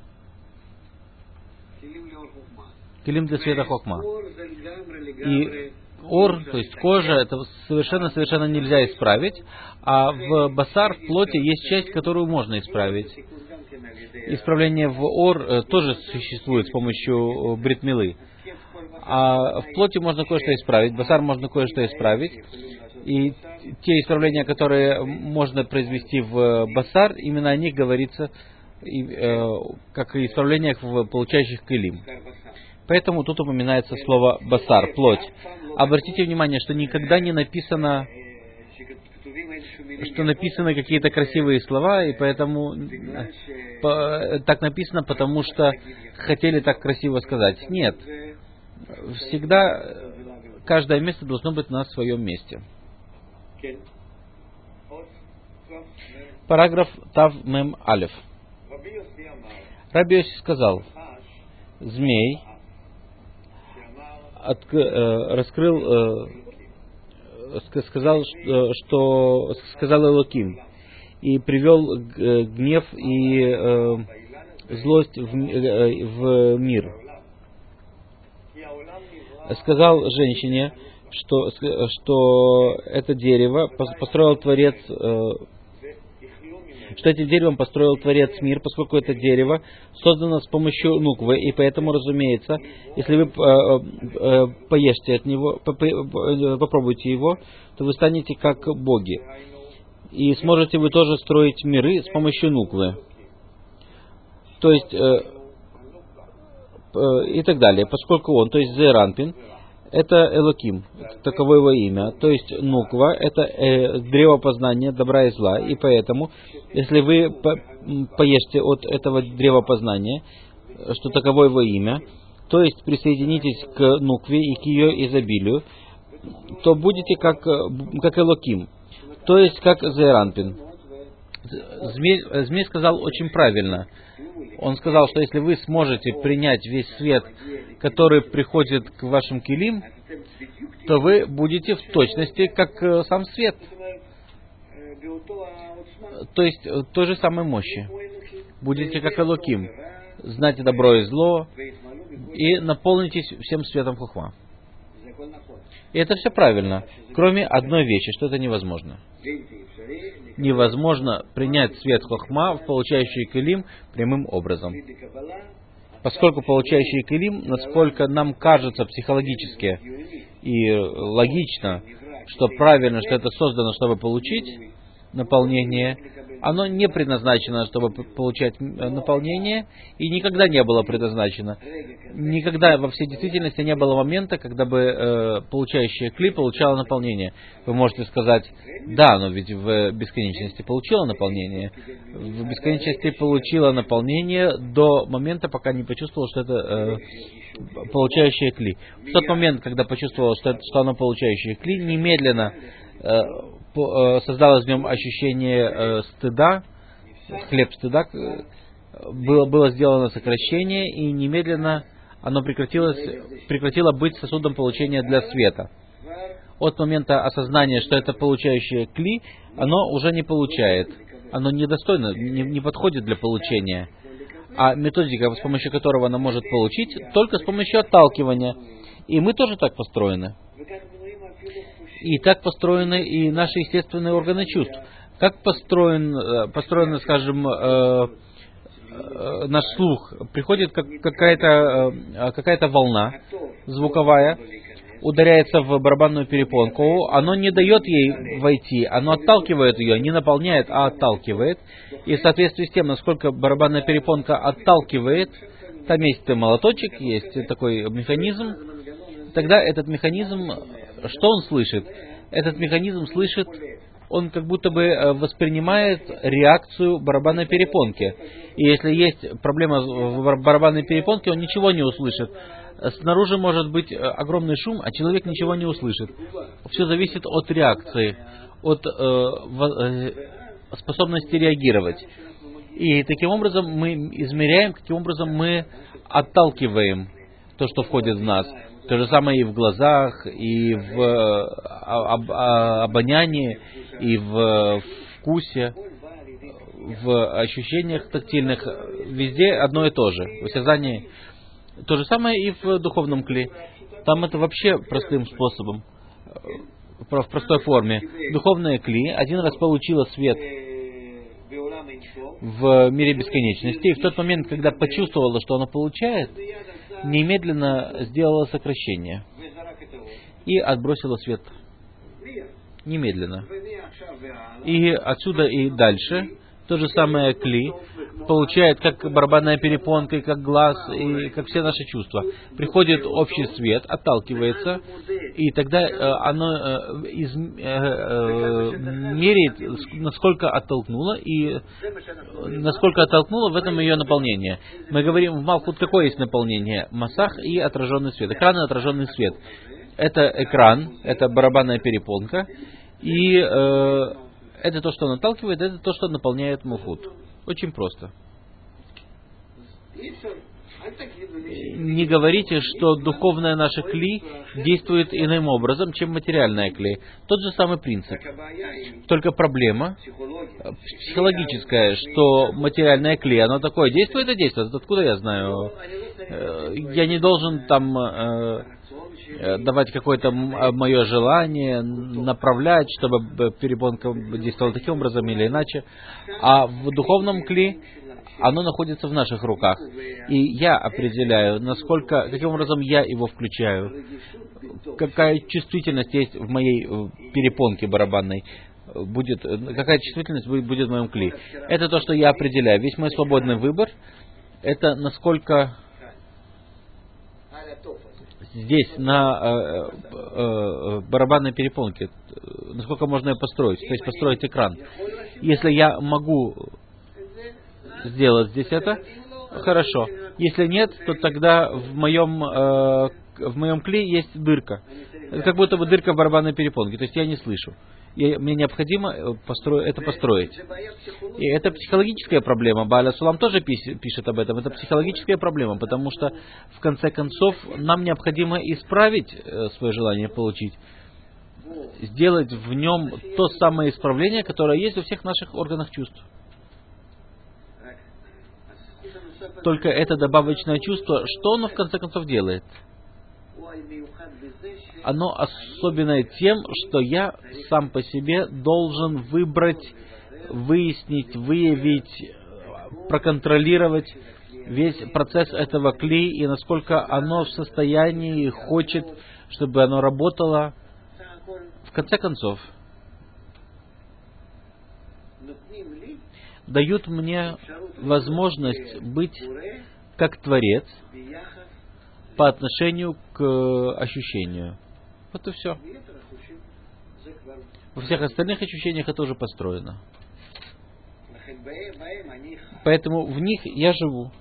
Келим для света хохма. И ор, то есть кожа, это совершенно-совершенно нельзя исправить, а в басар, в плоти, есть часть, которую можно исправить. Исправление в ор тоже существует с помощью брит-милы. А в плоти можно кое-что исправить, басар можно кое-что исправить. И те исправления, которые можно произвести в басар, именно о них говорится, и, э, как и исправлениях в получающих келим. Поэтому тут упоминается слово басар, плоть. Обратите внимание, что никогда не написано, что написаны какие-то красивые слова, и поэтому по, так написано, потому что хотели так красиво сказать. Нет. Всегда каждое место должно быть на своем месте. Параграф Тав Мем Алеф. Раби Йоси сказал, змей от, э, раскрыл, э, сказал, что, что сказал Элоким, и привел э, гнев и э, злость в, э, в мир. Сказал женщине, что, что это дерево построил Творец, э, что этим деревом построил Творец мир, поскольку это дерево создано с помощью нуквы, и поэтому, разумеется, если вы э, э, поешьте от него, попробуйте его, то вы станете как боги. И сможете вы тоже строить миры с помощью нуквы. То есть, э, э, и так далее, поскольку он, то есть Зеранпин, это Элоким, таково его имя. То есть нуква — это э, древо познания добра и зла. И поэтому, если вы по поешьте от этого древа познания, что таково его имя, то есть присоединитесь к нукве и к ее изобилию, то будете как, как Элоким, то есть как Зеранпин. Змей, змей сказал очень правильно. Он сказал, что если вы сможете принять весь свет, который приходит к вашим келим, то вы будете в точности как сам свет. То есть той же самой мощи. Будете как Элоким. Знаете добро и зло. И наполнитесь всем светом хохма. И это все правильно. Кроме одной вещи, что это невозможно. Невозможно принять свет хохма в получающий келим прямым образом. Поскольку получающий келим, насколько нам кажется психологически и логично, что правильно, что это создано, чтобы получить наполнение, оно не предназначено, чтобы получать наполнение, и никогда не было предназначено. Никогда во всей действительности не было момента, когда бы э, получающее кли получало наполнение. Вы можете сказать, да, но ведь в бесконечности получила наполнение. В бесконечности получила наполнение до момента, пока не почувствовала, что это э, получающее кли. В тот момент, когда почувствовала, что, это, что оно получающее кли, немедленно э, создалось в нем ощущение э, стыда, хлеб стыда, было, было сделано сокращение, и немедленно оно прекратилось, прекратило быть сосудом получения для света. От момента осознания, что это получающее кли, оно уже не получает. Оно недостойно, не, не подходит для получения. А методика, с помощью которого оно может получить, только с помощью отталкивания. И мы тоже так построены. И так построены и наши естественные органы чувств. Как построен, построен, скажем, э, э, наш слух? Приходит как, какая-то, э, какая-то волна звуковая, ударяется в барабанную перепонку, оно не дает ей войти, оно отталкивает ее, не наполняет, а отталкивает. И в соответствии с тем, насколько барабанная перепонка отталкивает, там есть молоточек, есть такой механизм, тогда этот механизм, что он слышит? Этот механизм слышит, он как будто бы воспринимает реакцию барабанной перепонки. И если есть проблема в барабанной перепонке, он ничего не услышит. Снаружи может быть огромный шум, а человек ничего не услышит. Все зависит от реакции, от э, способности реагировать. И таким образом мы измеряем, каким образом мы отталкиваем. то, что входит в нас. То же самое и в глазах, и в об, обонянии, и в вкусе, в ощущениях тактильных. Везде одно и то же. В осязании то же самое и в духовном кли. Там это вообще простым способом, в простой форме. Духовное кли один раз получило свет в мире бесконечности, и в тот момент, когда почувствовала, что оно получает, немедленно сделала сокращение и отбросила свет. Немедленно. И отсюда и дальше то же самое кли получает как барабанная перепонка, и как глаз, и как все наши чувства. Приходит общий свет, отталкивается, и тогда э, оно э, из, э, э, меряет, насколько оттолкнуло, и насколько оттолкнуло, в этом ее наполнение. Мы говорим в Малхут, какое есть наполнение? Масах и отраженный свет. Экран и отраженный свет. Это экран, это барабанная перепонка, и э, это то, что он отталкивает, это то, что наполняет Малхут. Очень просто. Не говорите, что духовное наше кли действует иным образом, чем материальное кли. Тот же самый принцип. Только проблема психологическая, что материальное кли, оно такое действует и действует. Откуда я знаю? Я не должен там давать какое-то мое желание, направлять, чтобы перепонка действовала таким образом или иначе. А в духовном кли оно находится в наших руках. И я определяю, насколько, каким образом я его включаю, какая чувствительность есть в моей перепонке барабанной, будет, какая чувствительность будет в моем кли. Это то, что я определяю. Весь мой свободный выбор, это насколько здесь на э, э, барабанной перепонке, насколько можно ее построить, то есть построить экран. Если я могу сделать здесь это, хорошо. Если нет, то тогда в моем, э, в моем кли есть дырка. Это как будто бы дырка в барабанной перепонке, то есть я не слышу. И мне необходимо постро... это построить. И это психологическая проблема. Бааль ха-Сулам тоже пишет об этом. Это психологическая проблема, потому что, в конце концов, нам необходимо исправить свое желание получить. Сделать в нем то самое исправление, которое есть во всех наших органах чувств. Только это добавочное чувство, что оно, в конце концов, делает? Оно особенное тем, что я сам по себе должен выбрать, выяснить, выявить, проконтролировать весь процесс этого кли и насколько оно в состоянии хочет, чтобы оно работало. В конце концов, дают мне возможность быть как Творец по отношению к ощущению. Вот и все. Во всех остальных ощущениях это уже построено. Поэтому в них я живу.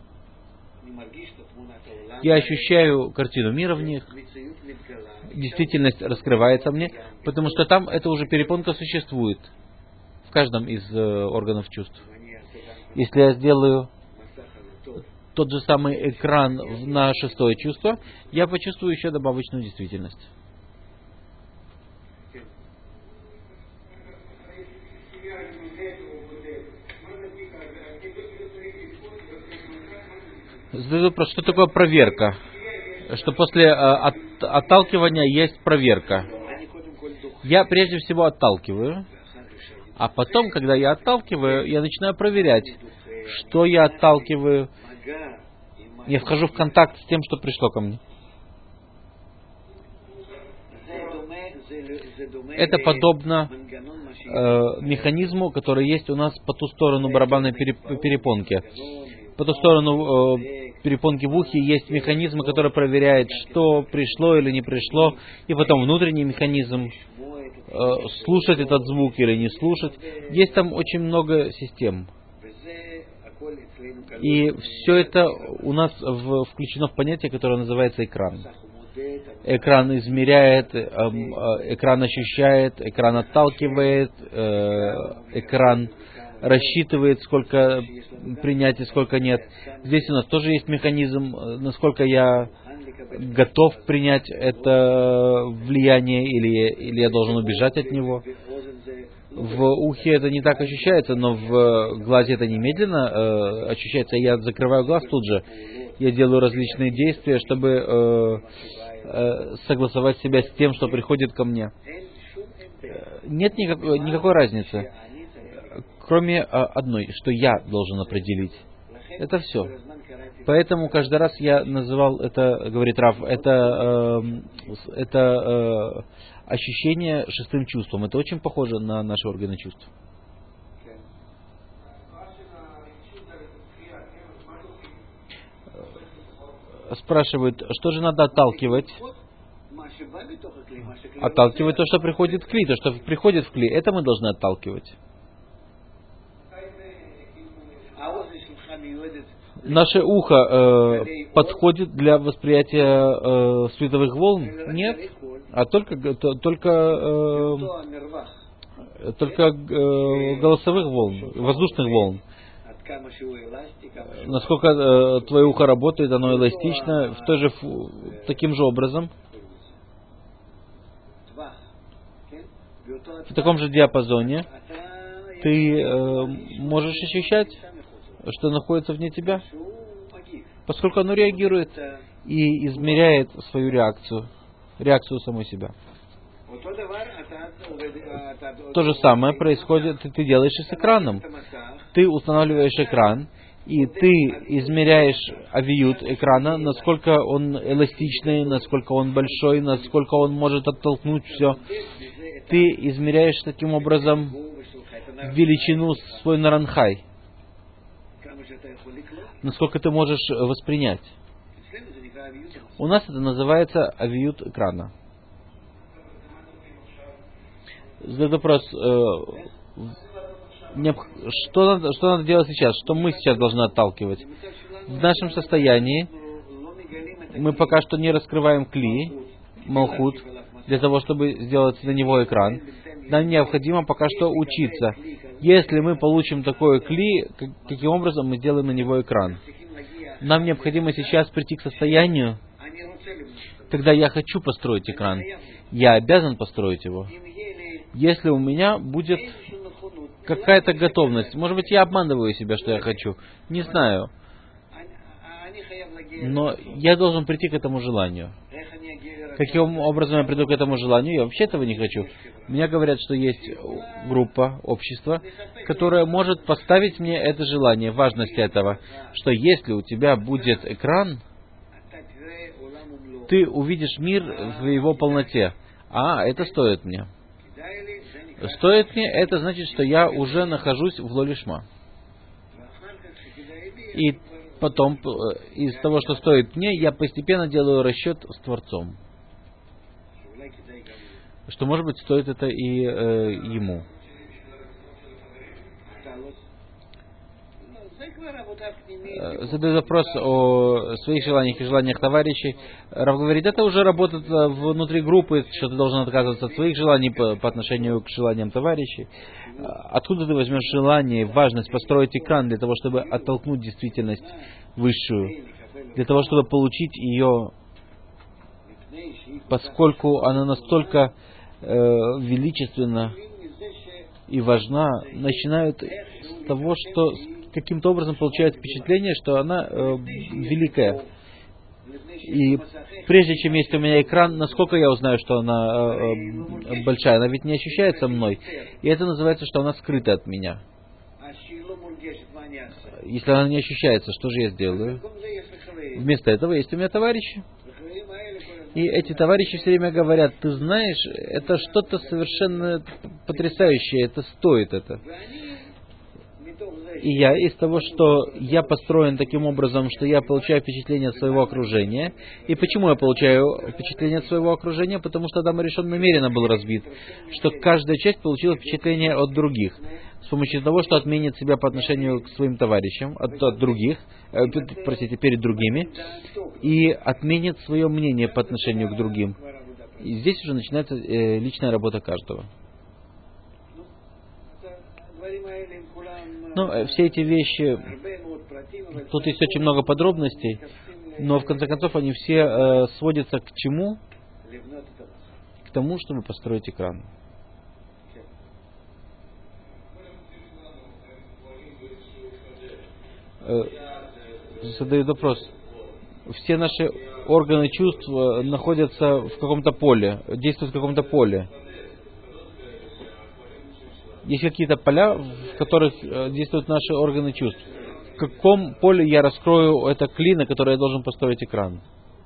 Я ощущаю картину мира в них. Действительность раскрывается мне, потому что там эта уже перепонка существует в каждом из э, органов чувств. Если я сделаю тот же самый экран на шестое чувство, я почувствую еще добавочную действительность. Задаю вопрос, что такое проверка? Что после э, от, отталкивания есть проверка. Я прежде всего отталкиваю, а потом, когда я отталкиваю, я начинаю проверять, что я отталкиваю. Я вхожу в контакт с тем, что пришло ко мне. Это подобно э, механизму, который есть у нас по ту сторону барабанной перепонки. По ту сторону э, перепонки в ухе есть механизм, который проверяет, что пришло или не пришло, и потом внутренний механизм, э, слушать этот звук или не слушать. Есть там очень много систем. И все это у нас в, включено в понятие, которое называется экран. Экран измеряет, э, э, экран ощущает, экран отталкивает, э, экран рассчитывает, сколько принять и сколько нет. Здесь у нас тоже есть механизм, насколько я готов принять это влияние, или, или я должен убежать от него. В ухе это не так ощущается, но в глазе это немедленно э, ощущается. Я закрываю глаз тут же. Я делаю различные действия, чтобы э, э, согласовать себя с тем, что приходит ко мне. Нет никакой, никакой разницы, кроме э, одной, что я должен определить. Это все. Поэтому каждый раз я называл это, говорит Рав, это, э, это э, ощущение шестым чувством. Это очень похоже на наши органы чувств. Спрашивают, что же надо отталкивать? Отталкивать то, что приходит в кли. То, что приходит в кли, это мы должны отталкивать. Наше ухо э, подходит для восприятия э, световых волн? Нет. А только, то, только, э, только э, голосовых волн, воздушных волн. Насколько э, твое ухо работает, оно эластично, в той же, таким же образом, в таком же диапазоне ты э, можешь ощущать, что находится вне тебя, поскольку оно реагирует и измеряет свою реакцию, реакцию самой себя. То же самое происходит, ты, ты делаешь и с экраном. Ты устанавливаешь экран, и ты измеряешь авиют экрана, насколько он эластичный, насколько он большой, насколько он может оттолкнуть все. Ты измеряешь таким образом величину свой наранхай, насколько ты можешь воспринять. У нас это называется авиют экрана. Задаю вопрос, э, что, надо, что надо делать сейчас, что мы сейчас должны отталкивать? В нашем состоянии мы пока что не раскрываем кли, малхут, для того, чтобы сделать на него экран. Нам необходимо пока что учиться. Если мы получим такое кли, каким образом мы сделаем на него экран? Нам необходимо сейчас прийти к состоянию, когда я хочу построить экран. Я обязан построить его. Если у меня будет какая-то готовность. Может быть, я обманываю себя, что я хочу. Не знаю. Но я должен прийти к этому желанию. Каким образом я приду к этому желанию? Я вообще этого не хочу. Мне говорят, что есть группа, общество, которое может поставить мне это желание, важность этого, что если у тебя будет экран, ты увидишь мир в его полноте. А, это стоит мне. Стоит мне, это значит, что я уже нахожусь в лолишма. И потом, из того, что стоит мне, я постепенно делаю расчет с Творцом. Что, может быть, стоит это и э, ему. Задаю вопрос о своих желаниях и желаниях товарищей. Рав говорит, это уже работает внутри группы, что ты должен отказываться от своих желаний по, по отношению к желаниям товарищей. Откуда ты возьмешь желание, важность построить экран для того, чтобы оттолкнуть действительность высшую, для того, чтобы получить ее, поскольку она настолько э, величественна и важна, начинают с того, что каким-то образом получают впечатление, что она э, великая. И прежде чем есть у меня экран, насколько я узнаю, что она э, большая? Она ведь не ощущается мной. И это называется, что она скрыта от меня. Если она не ощущается, что же я сделаю? Вместо этого есть у меня товарищи. И эти товарищи все время говорят, ты знаешь, это что-то совершенно потрясающее, это стоит это. И я из того, что я построен таким образом, что я получаю впечатление от своего окружения. И почему я получаю впечатление от своего окружения? Потому что Адам Аришон намеренно был разбит, что каждая часть получила впечатление от других. С помощью того, что отменит себя по отношению к своим товарищам, от, от других, э, простите, перед другими, и отменит свое мнение по отношению к другим. И здесь уже начинается э, личная работа каждого. Ну, все эти вещи, тут есть очень много подробностей. Но в конце концов они все э, сводятся к чему? К тому, чтобы построить экран. Э, задают вопрос. Все наши органы чувств находятся в каком-то поле, действуют в каком-то поле. Есть какие-то поля, в которых действуют наши органы чувств. В каком поле я раскрою это клей, на которое я должен построить экран?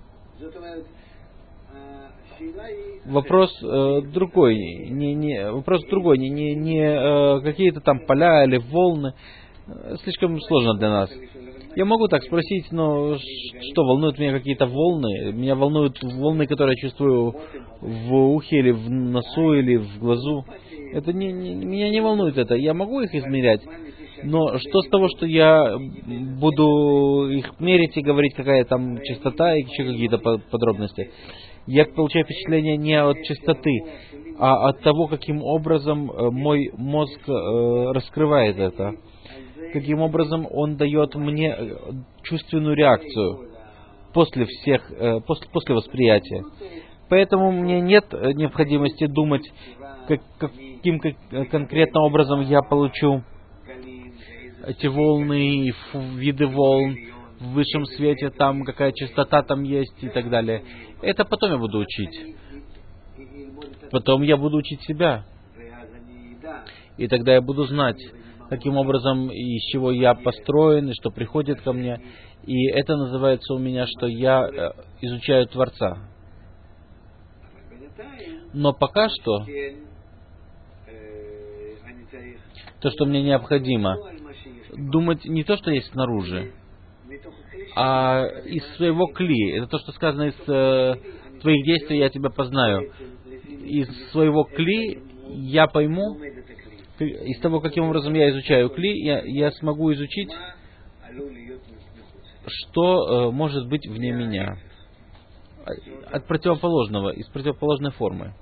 Вопрос э, другой, не, не, вопрос другой, не, не, не э, какие-то там поля или волны. Слишком сложно для нас. Я могу так спросить, но что, волнуют меня какие-то волны? Меня волнуют волны, которые я чувствую в ухе, или в носу, или в глазу. Это не, не, меня не волнует это. Я могу их измерять, но что с того, что я буду их мерить и говорить, какая там частота и еще какие-то подробности? Я получаю впечатление не от частоты, а от того, каким образом мой мозг раскрывает это. Каким образом он дает мне чувственную реакцию после всех, после, после восприятия. Поэтому мне нет необходимости думать, как, каким как, конкретно образом я получу эти волны, виды волн в высшем свете, там какая частота там есть и так далее. Это потом я буду учить. Потом я буду учить себя. И тогда я буду знать, каким образом и из чего я построен, и что приходит ко мне. И это называется у меня, что я изучаю Творца. Но пока что, то, что мне необходимо, думать не то, что есть снаружи, а из своего кли. Это то, что сказано из э, твоих действий, я тебя познаю. Из своего кли я пойму, из того, каким образом я изучаю кли, я, я смогу изучить, что э, может быть вне меня. От противоположного, из противоположной формы.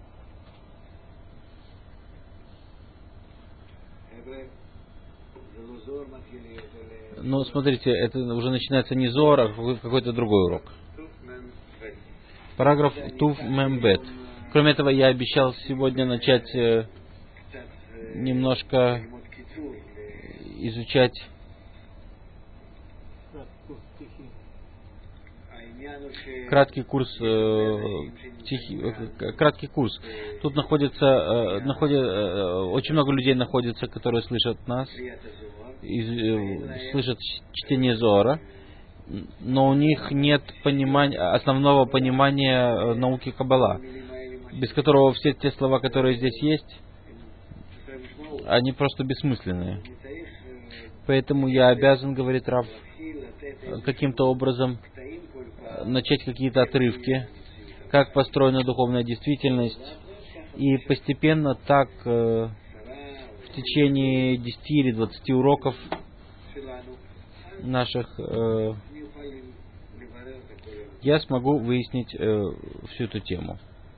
Ну, смотрите, это уже начинается не Зоар, а какой-то другой урок. Параграф Тув Мембет. Кроме этого, я обещал сегодня начать э, немножко изучать краткий курс, э, тихий, э, краткий курс. Тут находится, э, находит, э, очень много людей находится, которые слышат нас, и, э, слышат чтение Зоара, но у них нет понимания, основного понимания э, науки Каббала, без которого все те слова, которые здесь есть, они просто бессмысленные. Поэтому я обязан, говорит Рав, каким-то образом начать какие-то отрывки, как построена духовная действительность, и постепенно так э, в течение десяти или двадцати уроков наших э, я смогу выяснить э, всю эту тему.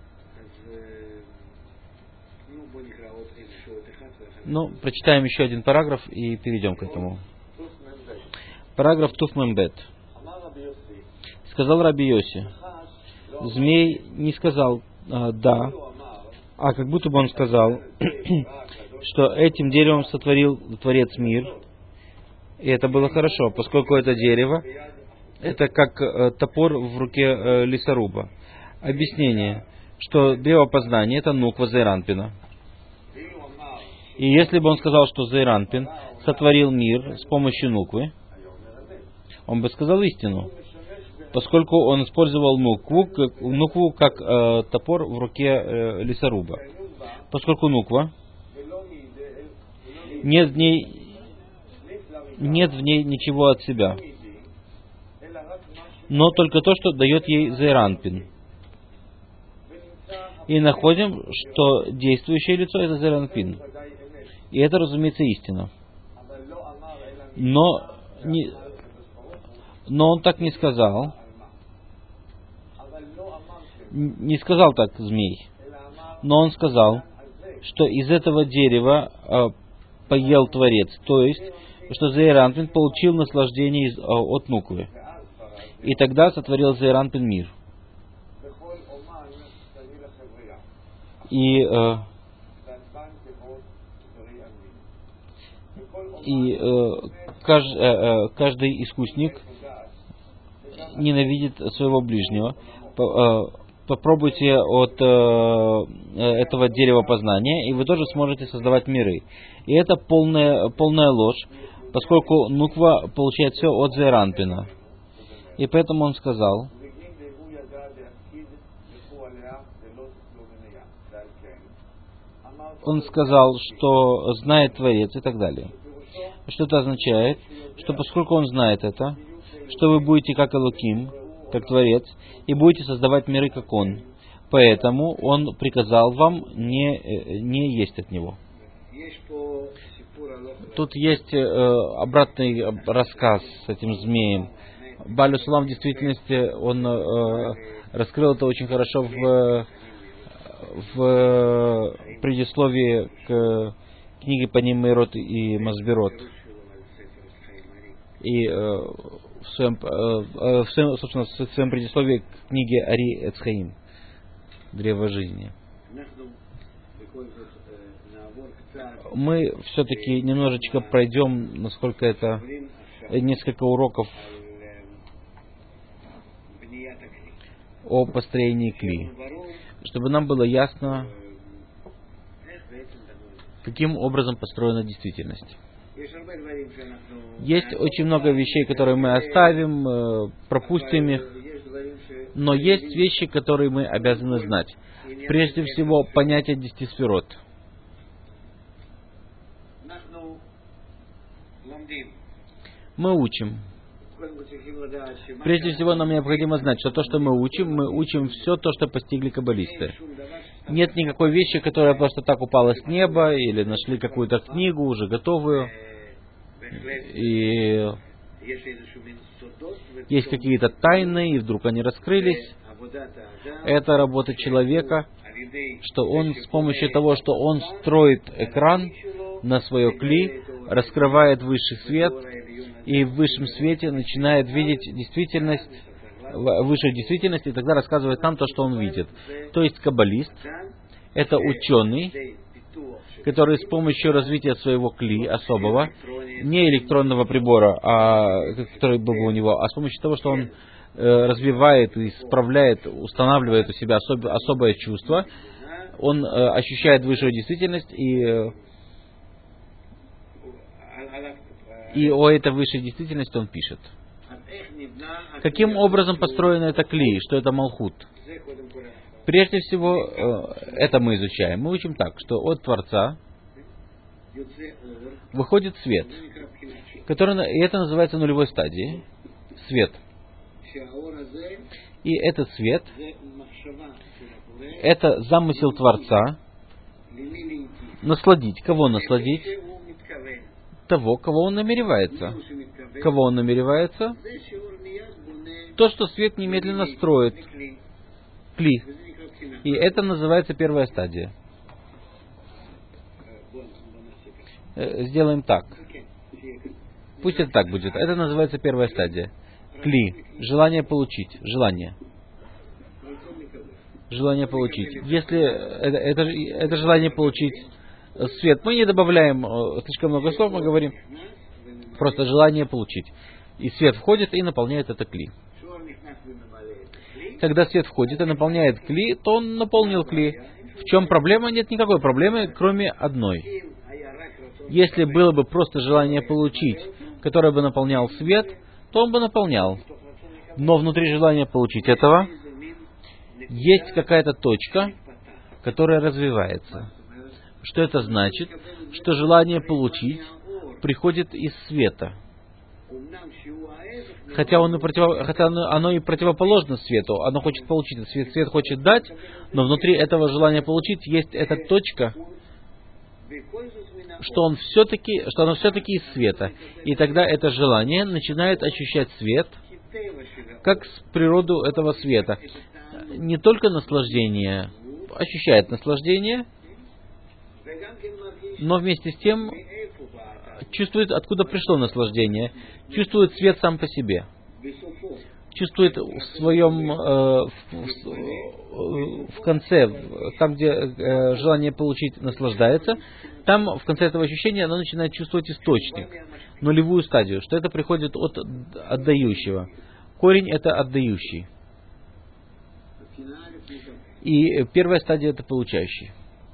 Ну, прочитаем еще один параграф и перейдем к этому. Параграф Туф Мембет. Сказал Раби Йоси, змей не сказал э, «да», а как будто бы он сказал, что этим деревом сотворил Творец мир, и это было хорошо, поскольку это дерево, это как э, топор в руке э, лесоруба. Объяснение, что древо познания — это нуква Зейранпина. И если бы он сказал, что Зейранпин сотворил мир с помощью нуквы, он бы сказал истину, поскольку он использовал нукву как, нукву как э, топор в руке э, лесоруба. Поскольку нуква, нет в ней, нет в ней ничего от себя, но только то, что дает ей Зейранпин. И находим, что действующее лицо — это Зейранпин. И это, разумеется, истина. Но, не, но он так не сказал. Не сказал так змей. Но он сказал, что из этого дерева э, поел Творец. То есть, что Зейранпин получил наслаждение из, э, от нуквы. И тогда сотворил Зеиранпин мир. И, э, и э, кажд, э, э, каждый искусник ненавидит своего ближнего. Попробуйте от э, этого дерева познания, и вы тоже сможете создавать миры. И это полная, полная ложь, поскольку Нуква получает все от Зеиранпина. И поэтому он сказал, он сказал, что знает Творец и так далее. Что это означает? Что поскольку он знает это, что вы будете как Элоким, как Творец, и будете создавать миры, как Он. Поэтому Он приказал вам не, не есть от него. Тут есть э, обратный рассказ с этим змеем. Балю Сулам в действительности, он э, раскрыл это очень хорошо в, в предисловии к книге Паним Мейрот и Масбирот. И э, в, своем, э, в своем, собственно, в своем предисловии к книге Ари Эцхаим, Древо жизни. Мы все-таки немножечко пройдем, насколько это, несколько уроков о построении кли, чтобы нам было ясно, каким образом построена действительность. Есть очень много вещей, которые мы оставим, пропустим их, но есть вещи, которые мы обязаны знать. Прежде всего, понятие десяти сферот. Мы учим. Прежде всего, нам необходимо знать, что то, что мы учим, мы учим все то, что постигли каббалисты. Нет никакой вещи, которая просто так упала с неба, или нашли какую-то книгу уже готовую, и есть какие-то тайны, и вдруг они раскрылись. Это работа человека, что он с помощью того, что он строит экран на свое кли, раскрывает высший свет, и в высшем свете начинает видеть действительность, высшую действительность, и тогда рассказывает нам то, что он видит. То есть каббалист — это ученый, который с помощью развития своего кли особого, не электронного прибора, а, который был бы у него, а с помощью того, что он э, развивает и исправляет, устанавливает у себя особ, особое чувство, он э, ощущает высшую действительность, и, э, и о этой высшей действительности он пишет. Каким образом построена эта кли, что это Малхут? Прежде всего, это мы изучаем. Мы учим так, что от Творца выходит свет, который, и это называется нулевой стадией, свет. И этот свет, это замысел Творца, насладить. Кого насладить? Того, кого он намеревается. Кого он намеревается? То, что свет немедленно строит. Кли. И это называется первая стадия. Сделаем так. Пусть это так будет. Это называется первая стадия. Кли. Желание получить. Желание. Желание получить. Если это, это, это желание получить свет, мы не добавляем слишком много слов, мы говорим просто желание получить. И свет входит и наполняет это кли. Когда свет входит и наполняет кли, то он наполнил кли. В чем проблема? Нет никакой проблемы, кроме одной. Если было бы просто желание получить, которое бы наполнял свет, то он бы наполнял. Но внутри желания получить этого есть какая-то точка, которая развивается. Что это значит? Что желание получить приходит из света. Хотя, он и против... Хотя оно и противоположно свету, оно хочет получить, свет, свет хочет дать, но внутри этого желания получить есть эта точка, что, он все-таки, что оно все-таки из света. И тогда это желание начинает ощущать свет, как с природу этого света. Не только наслаждение, ощущает наслаждение, но вместе с тем чувствует, откуда пришло наслаждение, чувствует свет сам по себе. чувствует в своем, э, в, в конце, там, где э, желание получить наслаждается, там в конце этого ощущения оно начинает чувствовать источник, нулевую стадию, что это приходит от отдающего. Корень это отдающий. И первая стадия это получающий.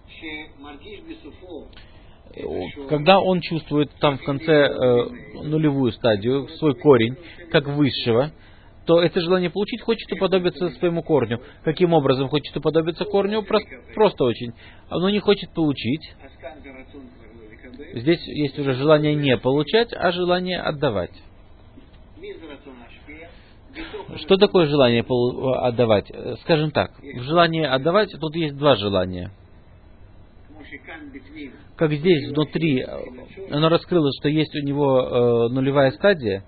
Когда он чувствует там в конце э, нулевую стадию, свой корень, как высшего, то это желание получить хочет уподобиться своему корню. Каким образом хочет уподобиться корню? Просто, просто очень. Оно не хочет получить. Здесь есть уже желание не получать, а желание отдавать. Что такое желание отдавать? Скажем так, в желании отдавать тут есть два желания. Как здесь внутри оно раскрылось, что есть у него э, нулевая стадия,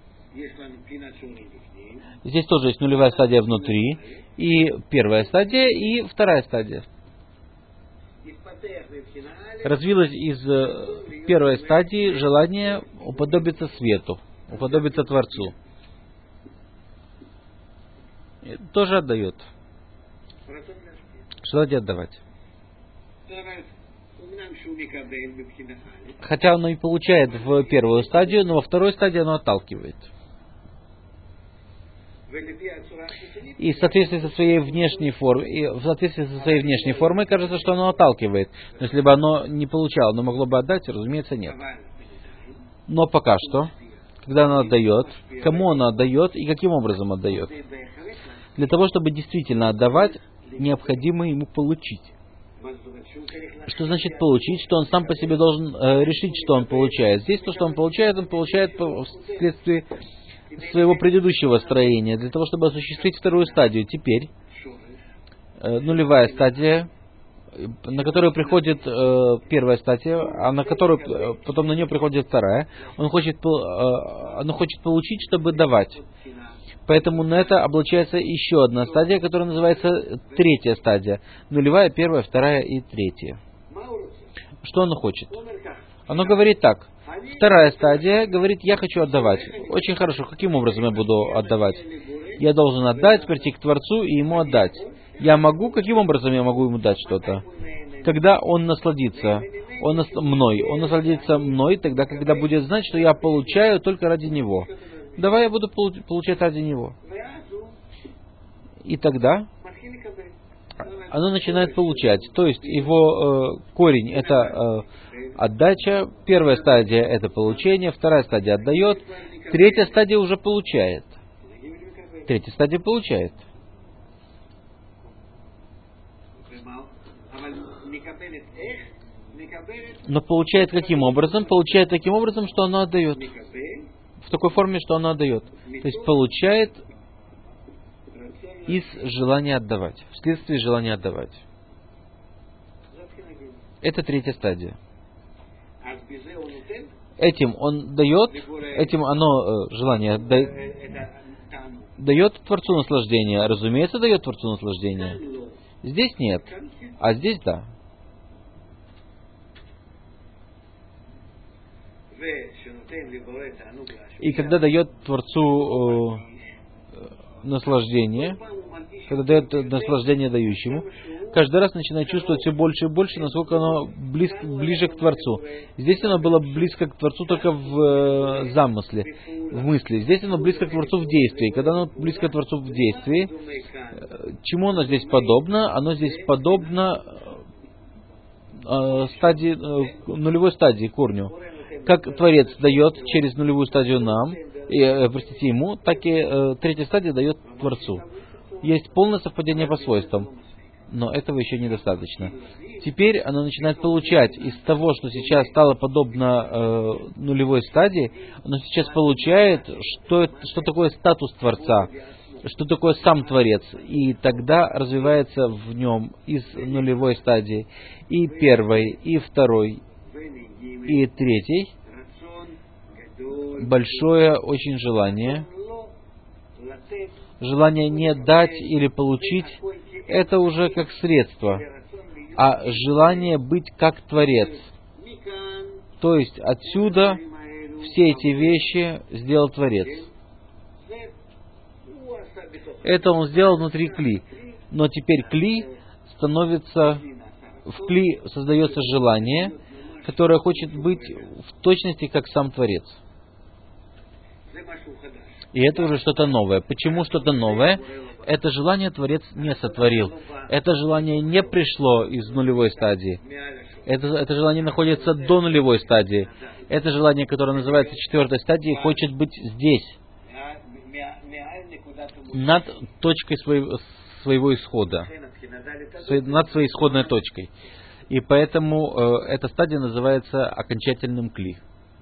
здесь тоже есть нулевая стадия внутри, и первая стадия, и вторая стадия. Развилось из э, первой стадии желание уподобиться свету, уподобиться Творцу. И тоже отдает. Желание отдавать. Хотя оно и получает в первую стадию, но во второй стадии оно отталкивает. И в соответствии со своей внешней формой, и в соответствии со своей внешней формой кажется, что оно отталкивает. Но если бы оно не получало, оно могло бы отдать, разумеется, нет. Но пока что, когда оно отдает, кому оно отдает и каким образом отдает? Для того, чтобы действительно отдавать, необходимо ему получить. Что значит получить? Что он сам по себе должен э, решить, что он получает. Здесь то, что он получает, он получает вследствие своего предыдущего строения, для того, чтобы осуществить вторую стадию. Теперь э, нулевая стадия, на которую приходит э, первая стадия, а на которую э, потом на нее приходит вторая. Он хочет, э, он хочет получить, чтобы давать. Поэтому на это облачается еще одна стадия, которая называется третья стадия. Нулевая, первая, вторая и третья. Что оно хочет? Оно говорит так. Вторая стадия говорит, я хочу отдавать. Очень хорошо. Каким образом я буду отдавать? Я должен отдать, прийти к Творцу и ему отдать. Я могу? Каким образом я могу ему дать что-то? Когда он насладится он нас, мной, он насладится мной тогда, когда будет знать, что я получаю только ради него. Давай я буду получать ради него. И тогда оно начинает получать. То есть его э, корень это э, отдача, первая стадия это получение, вторая стадия отдает, третья стадия уже получает. Третья стадия получает. Но получает каким образом? Получает таким образом, что оно отдает. В такой форме, что оно отдает. То есть получает из желания отдавать. Вследствие желания отдавать. Это третья стадия. Этим он дает, этим оно, желание, дает Творцу наслаждение. Разумеется, дает Творцу наслаждение. Здесь нет, а здесь да. И когда дает Творцу э, наслаждение, когда дает наслаждение дающему, каждый раз начинает чувствовать все больше и больше, насколько оно близко, ближе к Творцу. Здесь оно было близко к Творцу только в э, замысле, в мысли. Здесь оно близко к Творцу в действии. Когда оно близко к Творцу в действии, э, чему оно здесь подобно? Оно здесь подобно э, стадии, э, нулевой стадии, корню. Как Творец дает через нулевую стадию нам, и, э, простите, ему, так и э, третья стадия дает Творцу. Есть полное совпадение по свойствам, но этого еще недостаточно. Теперь оно начинает получать из того, что сейчас стало подобно э, нулевой стадии, оно сейчас получает, что, что такое статус Творца, что такое сам Творец, и тогда развивается в нем из нулевой стадии и первой, и второй, и третий большое очень желание, желание не дать или получить, это уже как средство, а желание быть как Творец. То есть отсюда все эти вещи сделал Творец. Это он сделал внутри кли. Но теперь кли становится, в кли создается желание, которое хочет быть в точности, как сам Творец. И это уже что-то новое. Почему что-то новое? Это желание Творец не сотворил. Это желание не пришло из нулевой стадии. Это, это желание находится до нулевой стадии. Это желание, которое называется четвертой стадией, хочет быть здесь, над точкой своего, своего исхода, над своей исходной точкой. И поэтому э, эта стадия называется окончательным кли.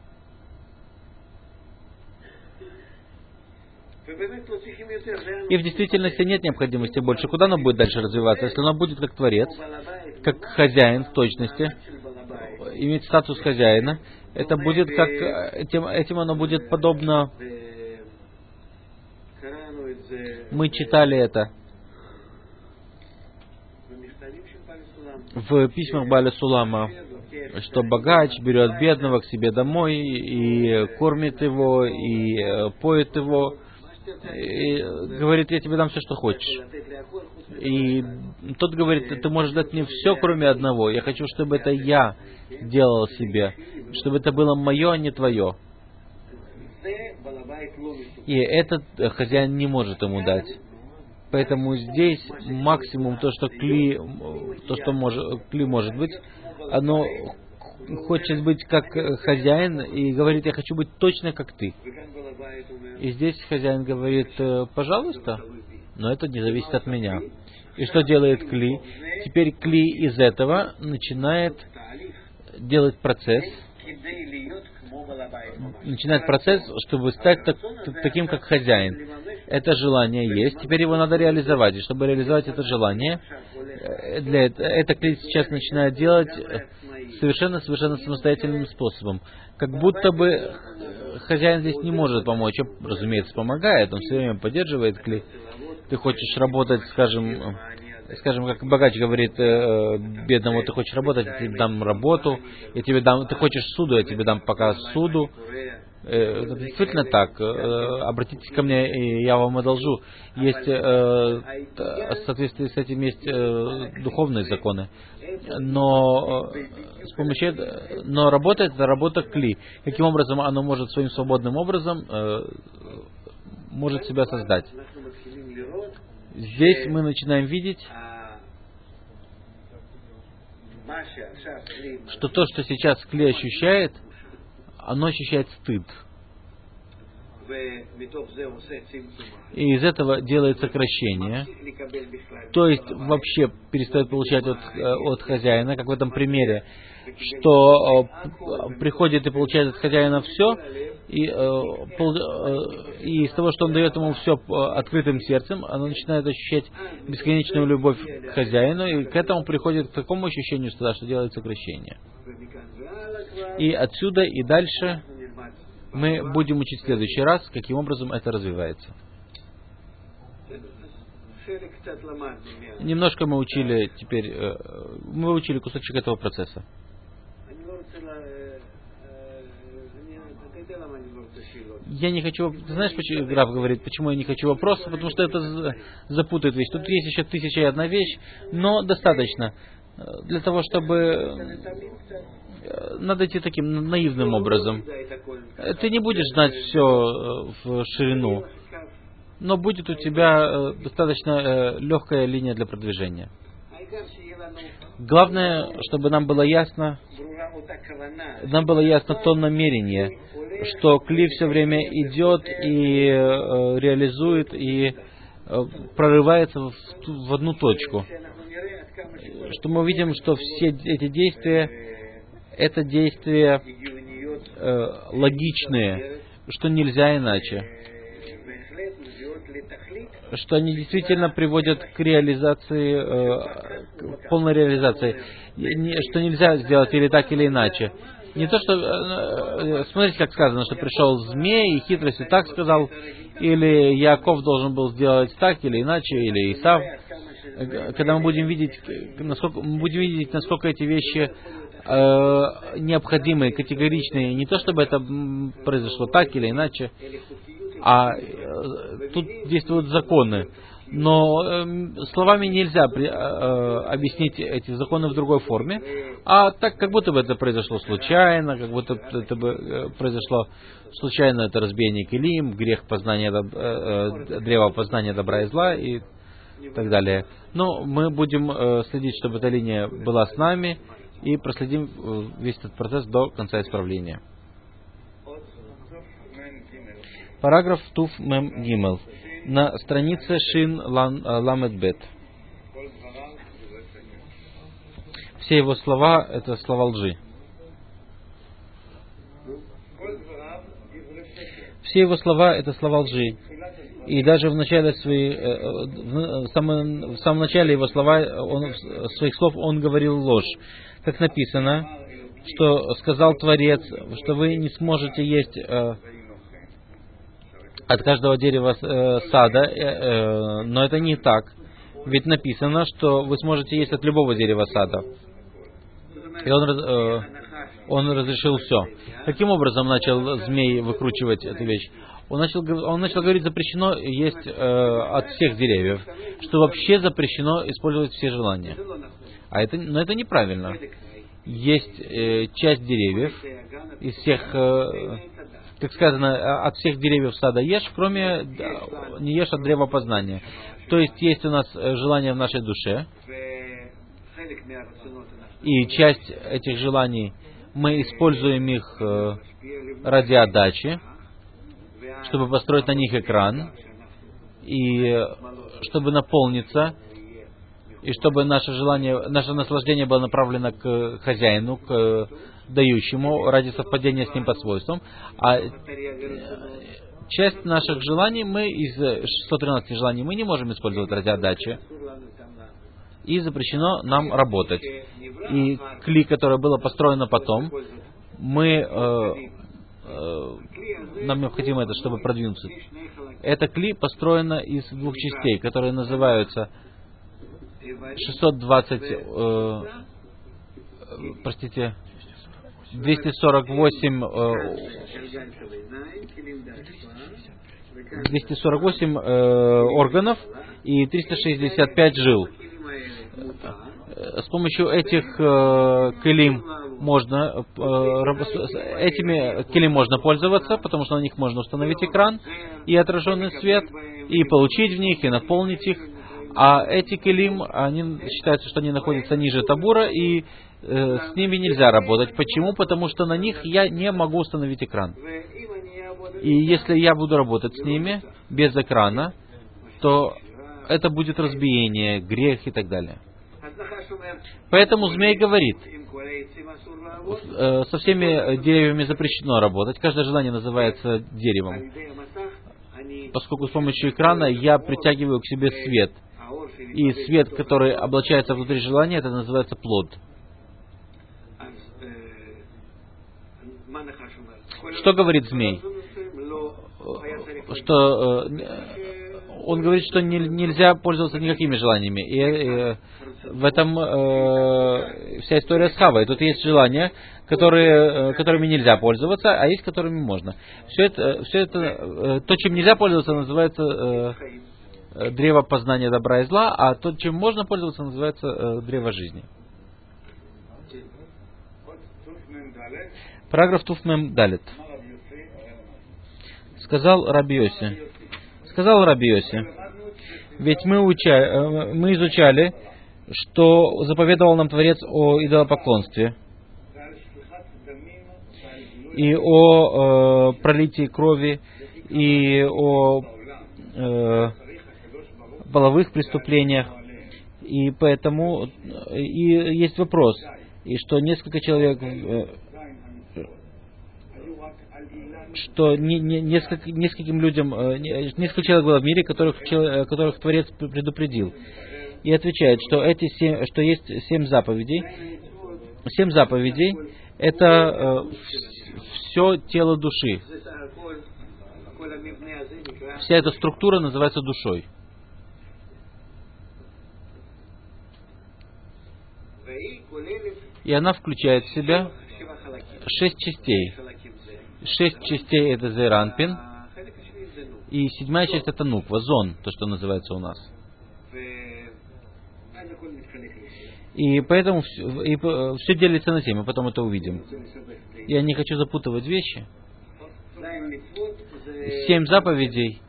И в действительности нет необходимости больше. Куда оно будет дальше развиваться? Если оно будет как Творец, как хозяин в точности, иметь статус хозяина, это будет как... Этим, этим оно будет подобно... Мы читали это в письмах Бааля Сулама, что богач берет бедного к себе домой и кормит его, и поет его, и говорит: я тебе дам все, что хочешь. И тот говорит: ты можешь дать мне все, кроме одного. Я хочу, чтобы это я делал себе, чтобы это было мое, а не твое. И этот хозяин не может ему дать. Поэтому здесь максимум то, что кли, то, что может, кли может быть, оно хочет быть как хозяин и говорит: я хочу быть точно как ты. И здесь хозяин говорит: пожалуйста, но это не зависит от меня. И что делает кли? Теперь кли из этого начинает делать процесс, начинает процесс, чтобы стать так, таким, как хозяин. Это желание есть, теперь его надо реализовать. И чтобы реализовать это желание, для этого, это кли сейчас начинает делать совершенно-совершенно самостоятельным способом. Как будто бы хозяин здесь не может помочь. Он, разумеется, помогает, он все время поддерживает кли. Ты хочешь работать, скажем, скажем, как богач говорит э, бедному: ты хочешь работать, я тебе дам работу, я тебе дам, ты хочешь суду, я тебе дам пока суду. Э, это действительно так. Э, обратитесь ко мне, и я вам одолжу. Есть, э, в соответствии с этим есть э, духовные законы. Но э, с помощью этого, но работает это работа кли. Каким образом оно может своим свободным образом э, может себя создать? Здесь мы начинаем видеть, что то, что сейчас кли ощущает, оно ощущает стыд. И из этого делает сокращение. То есть вообще перестает получать от, от хозяина, как в этом примере, что э, приходит и получает от хозяина все, и, э, пол, э, и из того, что он дает ему все открытым сердцем, оно начинает ощущать бесконечную любовь к хозяину, и к этому приходит к такому ощущению стыда, что делает сокращение. И отсюда и дальше мы будем учить в следующий раз, каким образом это развивается. Немножко мы учили теперь, мы учили кусочек этого процесса. Я не хочу... Ты знаешь, почему граф говорит, почему я не хочу вопроса? Потому что это запутает вещь. Тут есть еще тысяча и одна вещь, но достаточно для того, чтобы... Надо идти таким наивным образом. Ты не будешь знать все в ширину, но будет у тебя достаточно легкая линия для продвижения. Главное, чтобы нам было ясно, нам было ясно то намерение, что кли все время идет и э, реализует, и э, прорывается в, в одну точку. Что мы видим, что все эти действия, это действия э, логичные, что нельзя иначе. Что они действительно приводят к реализации, э, к полной реализации. Что нельзя сделать или так, или иначе. Не то, что... Э, смотрите, как сказано, что пришел змей и хитростью так сказал, или Яков должен был сделать так, или иначе, или Исав. Когда мы будем видеть, насколько, мы будем видеть, насколько эти вещи э, необходимые, категоричные, не то, чтобы это произошло так или иначе, а э, тут действуют законы. Но э, словами нельзя при, э, объяснить эти законы в другой форме, а так, как будто бы это произошло случайно, как будто это бы э, произошло случайно, это разбиение килим, грех познания, доб- э, э, древо познания добра и зла и так далее. Но мы будем э, следить, чтобы эта линия была с нами, и проследим э, весь этот процесс до конца исправления. Параграф Туф Мем Гимел. На странице Шин Лан, Ламет Бет. Все его слова — это слова лжи. Все его слова — это слова лжи. И даже в начале своей, в самом, в самом начале его слова, он, своих слов он говорил ложь. Как написано, что сказал Творец, что вы не сможете есть от каждого дерева э, сада, э, э, но это не так. Ведь написано, что вы сможете есть от любого дерева сада. И он, э, он разрешил все. Каким образом начал змей выкручивать эту вещь? Он начал, он начал говорить, запрещено есть э, от всех деревьев, что вообще запрещено использовать все желания. А это, но это неправильно. Есть э, часть деревьев из всех... Э, как сказано, от всех деревьев сада ешь, кроме не ешь от древа познания. То есть есть у нас желания в нашей душе, и часть этих желаний мы используем их ради отдачи, чтобы построить на них экран, и чтобы наполниться, и чтобы наше желание, наше наслаждение было направлено к хозяину, к дающему, ради совпадения с ним по свойствам. А часть наших желаний, мы из шестисот тринадцати желаний, мы не можем использовать ради отдачи. И запрещено нам работать. И кли, которое было построено потом, мы, э, э, нам необходимо это, чтобы продвинуться. Это кли построено из двух частей, которые называются шестьсот двадцать, э, простите, двести сорок восемь, э, двести сорок восемь э, органов и триста шестьдесят пять жил. С помощью этих э, келим можно, э, этими келим можно пользоваться, потому что на них можно установить экран и отраженный свет, и получить в них, и наполнить их. А эти келим, они считаются, что они находятся ниже табура, и э, с ними нельзя работать. Почему? Потому что на них я не могу установить экран. И если я буду работать с ними без экрана, то это будет разбиение, грех и так далее. Поэтому змей говорит, э, со всеми деревьями запрещено работать. Каждое желание называется деревом. Поскольку с помощью экрана я притягиваю к себе свет. И свет, который облачается внутри желания, это называется плод. Что говорит змей? Что э, он говорит, что не, нельзя пользоваться никакими желаниями. И э, в этом э, вся история с Хавой. Тут есть желания, которые, э, которыми нельзя пользоваться, а есть, которыми можно. Все это, все это э, то, чем нельзя пользоваться, называется э, древо познания добра и зла, а то, чем можно пользоваться, называется э, древо жизни. Параграф Туфмем Далит. Сказал Раби Йоси. Сказал Раби Йоси, ведь мы, уча, мы изучали, что заповедовал нам Творец о идолопоклонстве и о э, пролитии крови и о э, половых преступлениях. И поэтому и есть вопрос, и что несколько человек, э, что не, не, несколько, нескольким людям, э, несколько человек было в мире, которых, которых Творец предупредил. И отвечает, что эти семь, что есть семь заповедей. Семь заповедей — это э, все тело души. Вся эта структура называется душой. И она включает в себя шесть частей. Шесть частей — это Зейранпин, и седьмая часть — это Нуква, зон, то, что называется у нас. И поэтому все, и, все делится на семь, мы потом это увидим. Я не хочу запутывать вещи. Семь заповедей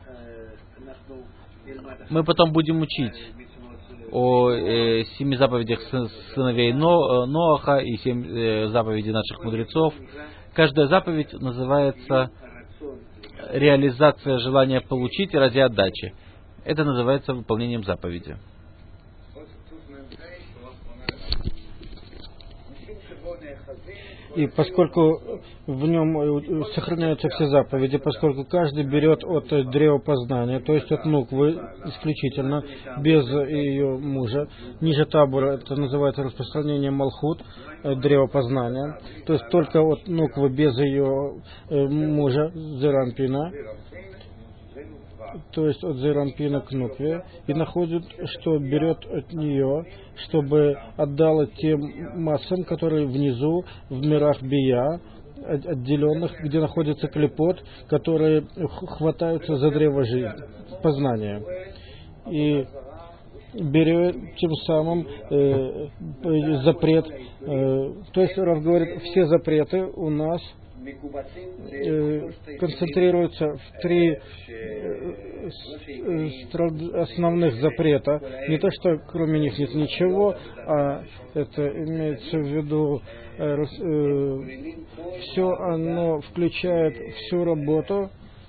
мы потом будем учить о э, семи заповедях сыновей Но, Ноаха и семь э, заповедей наших мудрецов. Каждая заповедь называется реализация желания получить ради отдачи. Это называется выполнением заповеди. И поскольку в нем сохраняются все заповеди, поскольку каждый берет от древа познания, то есть от нуквы исключительно, без ее мужа, ниже табура, это называется распространение Малхут, древо познания, то есть только от нуквы без ее мужа, Зеранпина, то есть от Зеранпина к нукве, и находит, что берет от нее, чтобы отдала тем массам, которые внизу, в мирах Бия, отделенных, где находится клепот, которые хватаются за древо жизни, познания. И берет тем самым э, запрет, э, то есть Рав говорит, все запреты у нас концентрируются в три основных запрета. Не то, что кроме них нет ничего, а это имеется в виду все оно включает всю работу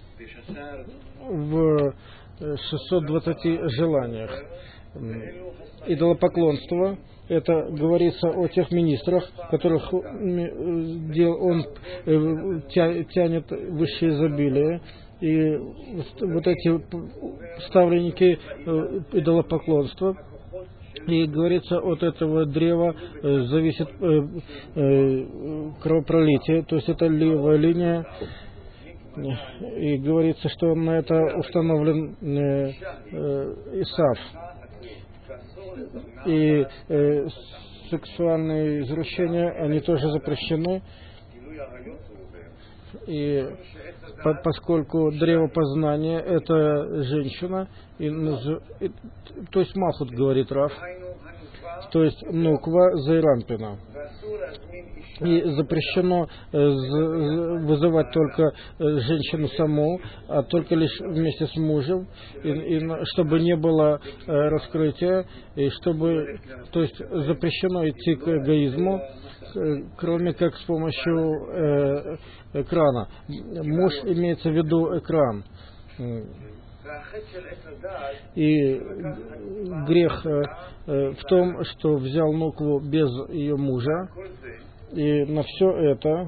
в шестьсот двадцати желаниях. Идолопоклонство. Это говорится о тех министрах, которых он тянет высшее изобилие. И вот эти ставленники идолопоклонства. И говорится, от этого древа зависит кровопролитие, то есть это левая линия. И говорится, что на это установлен Исав. И э, сексуальные извращения, они тоже запрещены. И по, поскольку древо познания это женщина, и, и, то есть Малхут, говорит Рав, то есть нуква Зайрампина. И запрещено вызывать только женщину саму, а только лишь вместе с мужем, и, и, чтобы не было раскрытия, и чтобы, то есть запрещено идти к эгоизму, кроме как с помощью э, экрана. Муж имеется в виду экран. И грех э, в том, что взял нукву без ее мужа. И на все это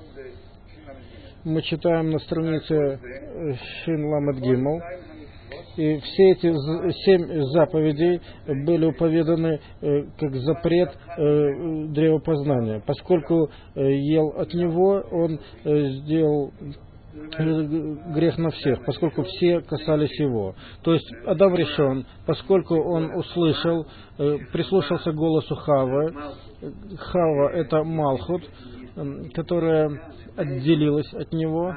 мы читаем на странице Шин Ламед Гимл. И все эти семь заповедей были уповеданы э, как запрет э, древопознания. Поскольку э, ел от него, он э, сделал грех на всех, поскольку все касались его. То есть Адам решен, поскольку он услышал, э, прислушался к голосу Хавы. Хава — это Малхут, э, которая отделилась от него.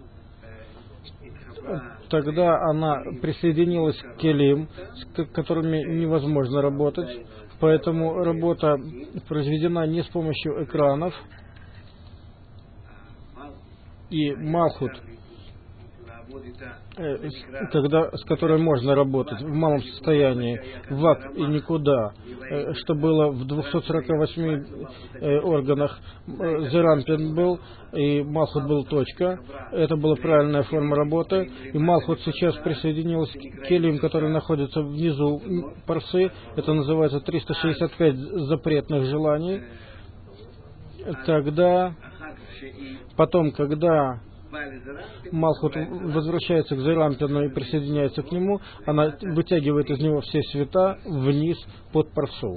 Тогда она присоединилась к Келим, с которыми невозможно работать. Поэтому работа произведена не с помощью экранов. И Малхут, когда, с которой можно работать в малом состоянии, вак и никуда, что было в двухстах сорока восьми органах, Зеранпин был, и Малхут был точка. Это была правильная форма работы. И Малхут сейчас присоединилась к Келим, которые находятся внизу парсы. Это называется триста шестьдесят пять запретных желаний. Тогда, потом, когда Малхут возвращается к Зеранпину и присоединяется к нему, она вытягивает из него все света вниз под парсу,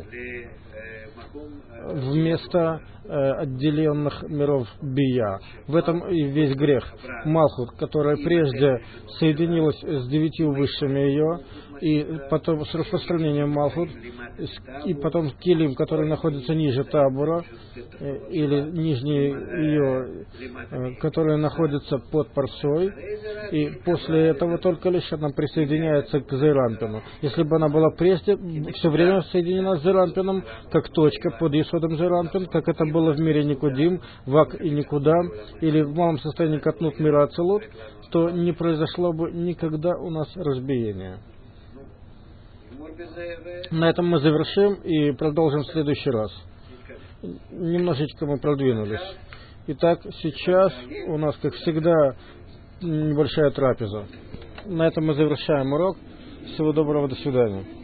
вместо э, отделенных миров Бия. В этом и весь грех. Малхут, которая прежде соединилась с девятью высшими ее, и потом с распространением Малхут, и потом Килим, который находится ниже Табура, или нижний ее, который находится под Парсой, и после этого только лишь она присоединяется к Зейрампину. Если бы она была прежде, все время соединена с Зейрампином, как точка под Исодом Зейрампин, как это было в мире Никудим, Вак и Никуда, или в малом состоянии Катнут мира Ацелут, то не произошло бы никогда у нас разбиения. На этом мы завершим и продолжим в следующий раз. Немножечко мы продвинулись. Итак, сейчас у нас, как всегда, небольшая трапеза. На этом мы завершаем урок. Всего доброго, до свидания.